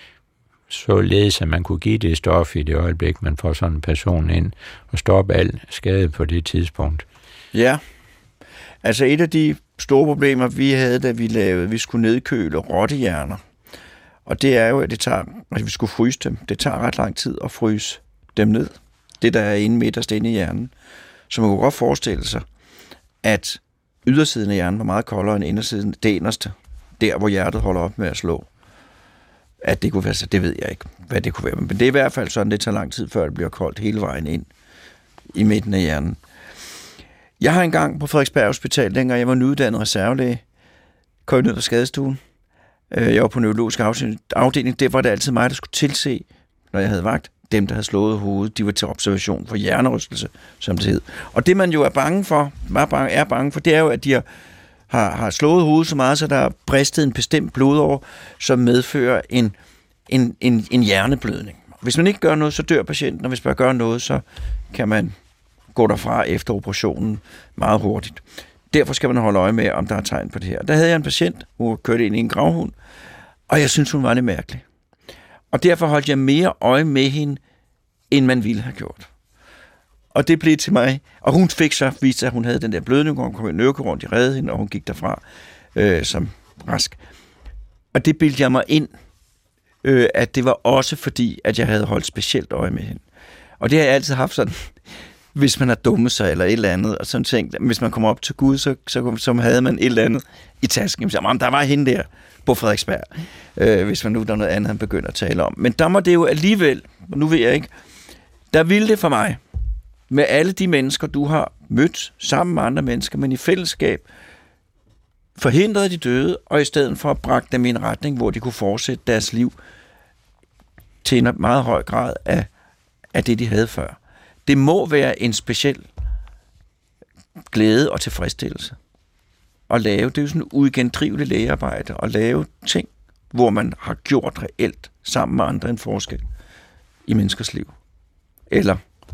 således at man kunne give det stof i det øjeblik, man får sådan en person ind, og stoppe al skade på det tidspunkt. Ja, altså et af de store problemer, vi havde, da vi lavede, vi skulle nedkøle rottehjerner, og det er jo, at det tager, at vi skulle fryse dem. Det tager ret lang tid at fryse dem ned. Det, der er inde midterst inde i hjernen. Så man kunne godt forestille sig, at ydersiden af hjernen var meget koldere end indersiden, det inderste, der hvor hjertet holder op med at slå. At det kunne være så, det ved jeg ikke, hvad det kunne være. Men det er i hvert fald sådan, det tager lang tid, før det bliver koldt hele vejen ind i midten af hjernen. Jeg har engang på Frederiksberg Hospital, dengang jeg var nyuddannet reservelæge, kom ned på skadestuen. Jeg var på neurologisk afdeling. Det var det altid mig, der skulle tilse, når jeg havde vagt, dem, der havde slået hovedet, de var til observation for hjernerystelse, som det hed. Og det, man jo er bange for, er bange, er bange for, det er jo, at de har, har, har slået hovedet så meget, så der er bristet en bestemt blodår, som medfører en, en, en, en hjerneblødning. Hvis man ikke gør noget, så dør patienten, og hvis man gør noget, så kan man gå derfra efter operationen meget hurtigt. Derfor skal man holde øje med, om der er tegn på det her. Der havde jeg en patient, hun kørte ind i en gravhund, og jeg synes, hun var lidt mærkelig. Og derfor holdt jeg mere øje med hende, end man ville have gjort. Og det blev til mig. Og hun fik så vist, at hun havde den der blødning, og hun kom i nødkirurgen, de reddede hende, og hun gik derfra øh, som rask. Og det bildte jeg mig ind, øh, at det var også fordi, at jeg havde holdt specielt øje med hende. Og det har jeg altid haft sådan, hvis man har dummet sig eller et eller andet, og sådan tænkt, hvis man kommer op til Gud, så, så, så havde man et eller andet i tasken. Så, der var hende der på Frederiksberg, øh, hvis man nu der er noget andet, han begynder at tale om. Men der må det jo alligevel, nu ved jeg ikke, der ville det for mig, med alle de mennesker, du har mødt sammen med andre mennesker, men i fællesskab, forhindrede de døde, og i stedet for at bragte dem i en retning, hvor de kunne fortsætte deres liv til en meget høj grad af, af det, de havde før. Det må være en speciel glæde og tilfredsstillelse at lave. Det er jo sådan uigendriveligt lægearbejde at lave ting, hvor man har gjort reelt sammen med andre en forskel i menneskers liv. Eller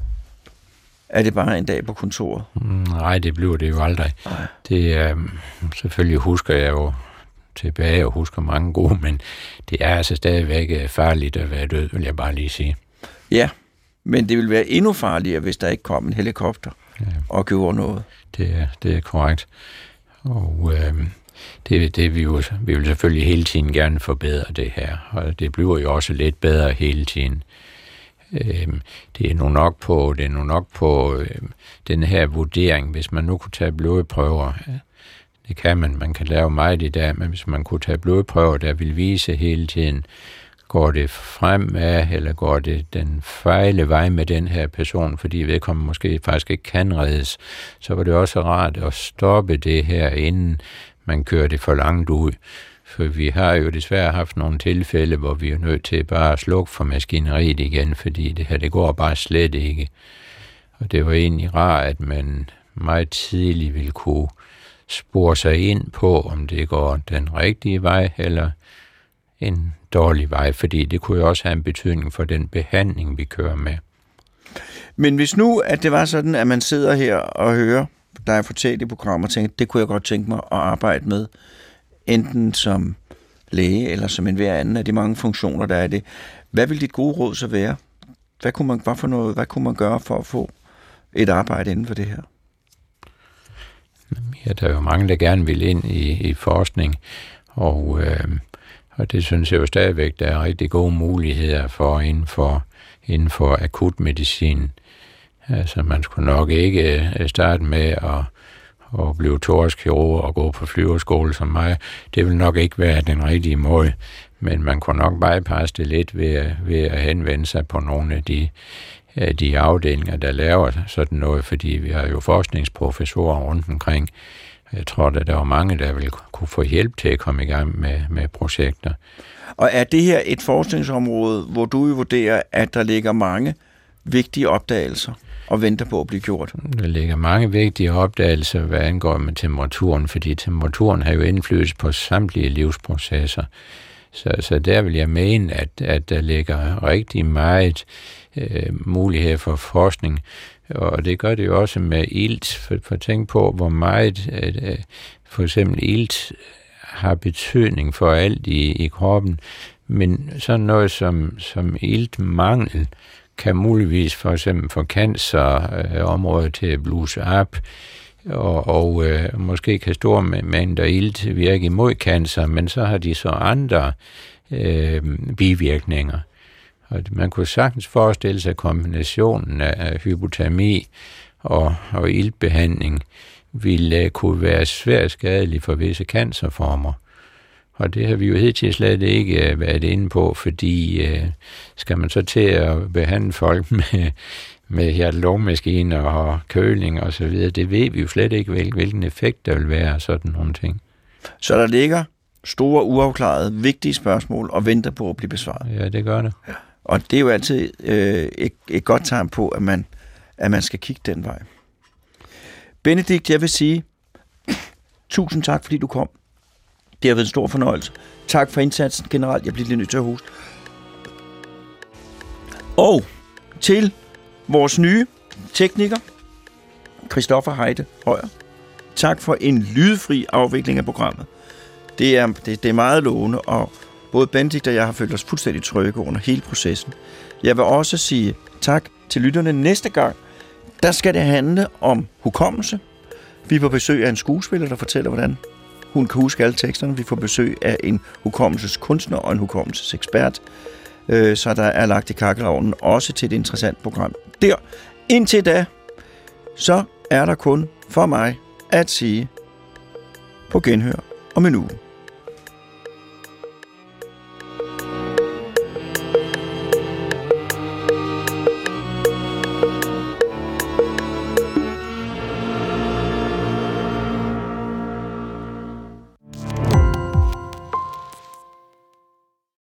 er det bare en dag på kontoret? Nej, det bliver det jo aldrig. Det, øh, selvfølgelig husker jeg jo tilbage og husker mange gode, men det er altså stadigvæk farligt at være død, vil jeg bare lige sige. Ja, Men det vil være endnu farligere, hvis der ikke kom en helikopter ja. og gjorde noget. Det er, det er korrekt. Og øh, det, det vi, jo, vi vil selvfølgelig hele tiden gerne forbedre det her, og det bliver jo også lidt bedre hele tiden. Øh, det er nu nok på, det er nu nok på øh, den her vurdering, hvis man nu kunne tage blodprøver. Det kan man, man kan lave meget i dag, men hvis man kunne tage blodprøver, der vil vise hele tiden, går det fremad, eller går det den fejle vej med den her person, fordi vedkommende måske faktisk ikke kan reddes, så var det også rart at stoppe det her, inden man kører det for langt ud. For vi har jo desværre haft nogle tilfælde, hvor vi er nødt til bare at slukke for maskineriet igen, fordi det her, det går bare slet ikke. Og det var egentlig rart, at man meget tidligt ville kunne spore sig ind på, om det går den rigtige vej, eller en dårlig vej, fordi det kunne jo også have en betydning for den behandling, vi kører med. Men hvis nu, at det var sådan, at man sidder her og hører dig fortælle i programmet, og tænker, det kunne jeg godt tænke mig at arbejde med, enten som læge, eller som en hver anden af de mange funktioner, der er det. Hvad vil dit gode råd så være? Hvad kunne man, hvad for noget, hvad kunne man gøre for at få et arbejde inden for det her? Ja, der er jo mange, der gerne vil ind i, i forskning, og, øh, og det synes jeg jo stadigvæk, der er rigtig gode muligheder for inden for, inden for akutmedicin. Altså, man skulle nok ikke starte med at, at blive thoraxkirurg og gå på flyverskole som mig. Det vil nok ikke være den rigtige måde, men man kunne nok bypasse det lidt ved, ved at henvende sig på nogle af de de afdelinger, der laver sådan noget, fordi vi har jo forskningsprofessorer rundt omkring. Jeg tror, at der var mange, der ville kunne få hjælp til at komme i gang med, med projekter. Og er det her et forskningsområde, hvor du vurderer, at der ligger mange vigtige opdagelser og venter på at blive gjort? Der ligger mange vigtige opdagelser, hvad angår med temperaturen, fordi temperaturen har jo indflydelse på samtlige livsprocesser. Så, så der vil jeg mene, at, at der ligger rigtig meget øh, mulighed for forskning, og det gør det jo også med ilt. For, for tænk på, hvor meget øh, for eksempel ilt har betydning for alt i, i kroppen, men sådan noget som, som iltmangel kan muligvis for eksempel få cancerområdet øh, til at bluse op, og, og øh, måske kan store mængder ilt virke imod cancer, men så har de så andre øh, bivirkninger. Og man kunne sagtens forestille sig kombinationen af hypotermi og, og iltbehandling ville kunne være svært skadelig for visse cancerformer. Og det har vi jo hidtil slet ikke været inde på, fordi øh, skal man så til at behandle folk med med hjerte-lungemaskiner og køling og så videre, det ved vi jo slet ikke, hvilken effekt der vil være sådan nogle ting. Så der ligger store, uafklarede, vigtige spørgsmål og venter på at blive besvaret. Ja, det gør det. Og det er jo altid øh, et, et godt tegn på, at man, at man skal kigge den vej. Benedikt, jeg vil sige tusind tak, fordi du kom. Det har været en stor fornøjelse. Tak for indsatsen generelt. Jeg bliver lidt nødt til at hoste. Og til vores nye tekniker, Christoffer Heide Højer. Tak for en lydfri afvikling af programmet. Det er, det, det er meget lovende, og både Benedikt og jeg har følt os fuldstændig trygge under hele processen. Jeg vil også sige tak til lytterne næste gang. Der skal det handle om hukommelse. Vi får besøg af en skuespiller, der fortæller, hvordan hun kan huske alle teksterne. Vi får besøg af en hukommelseskunstner og en hukommelsesekspert. Så der er lagt i kakkelovnen også til et interessant program der. Indtil da, så er der kun for mig at sige på genhør om en uge.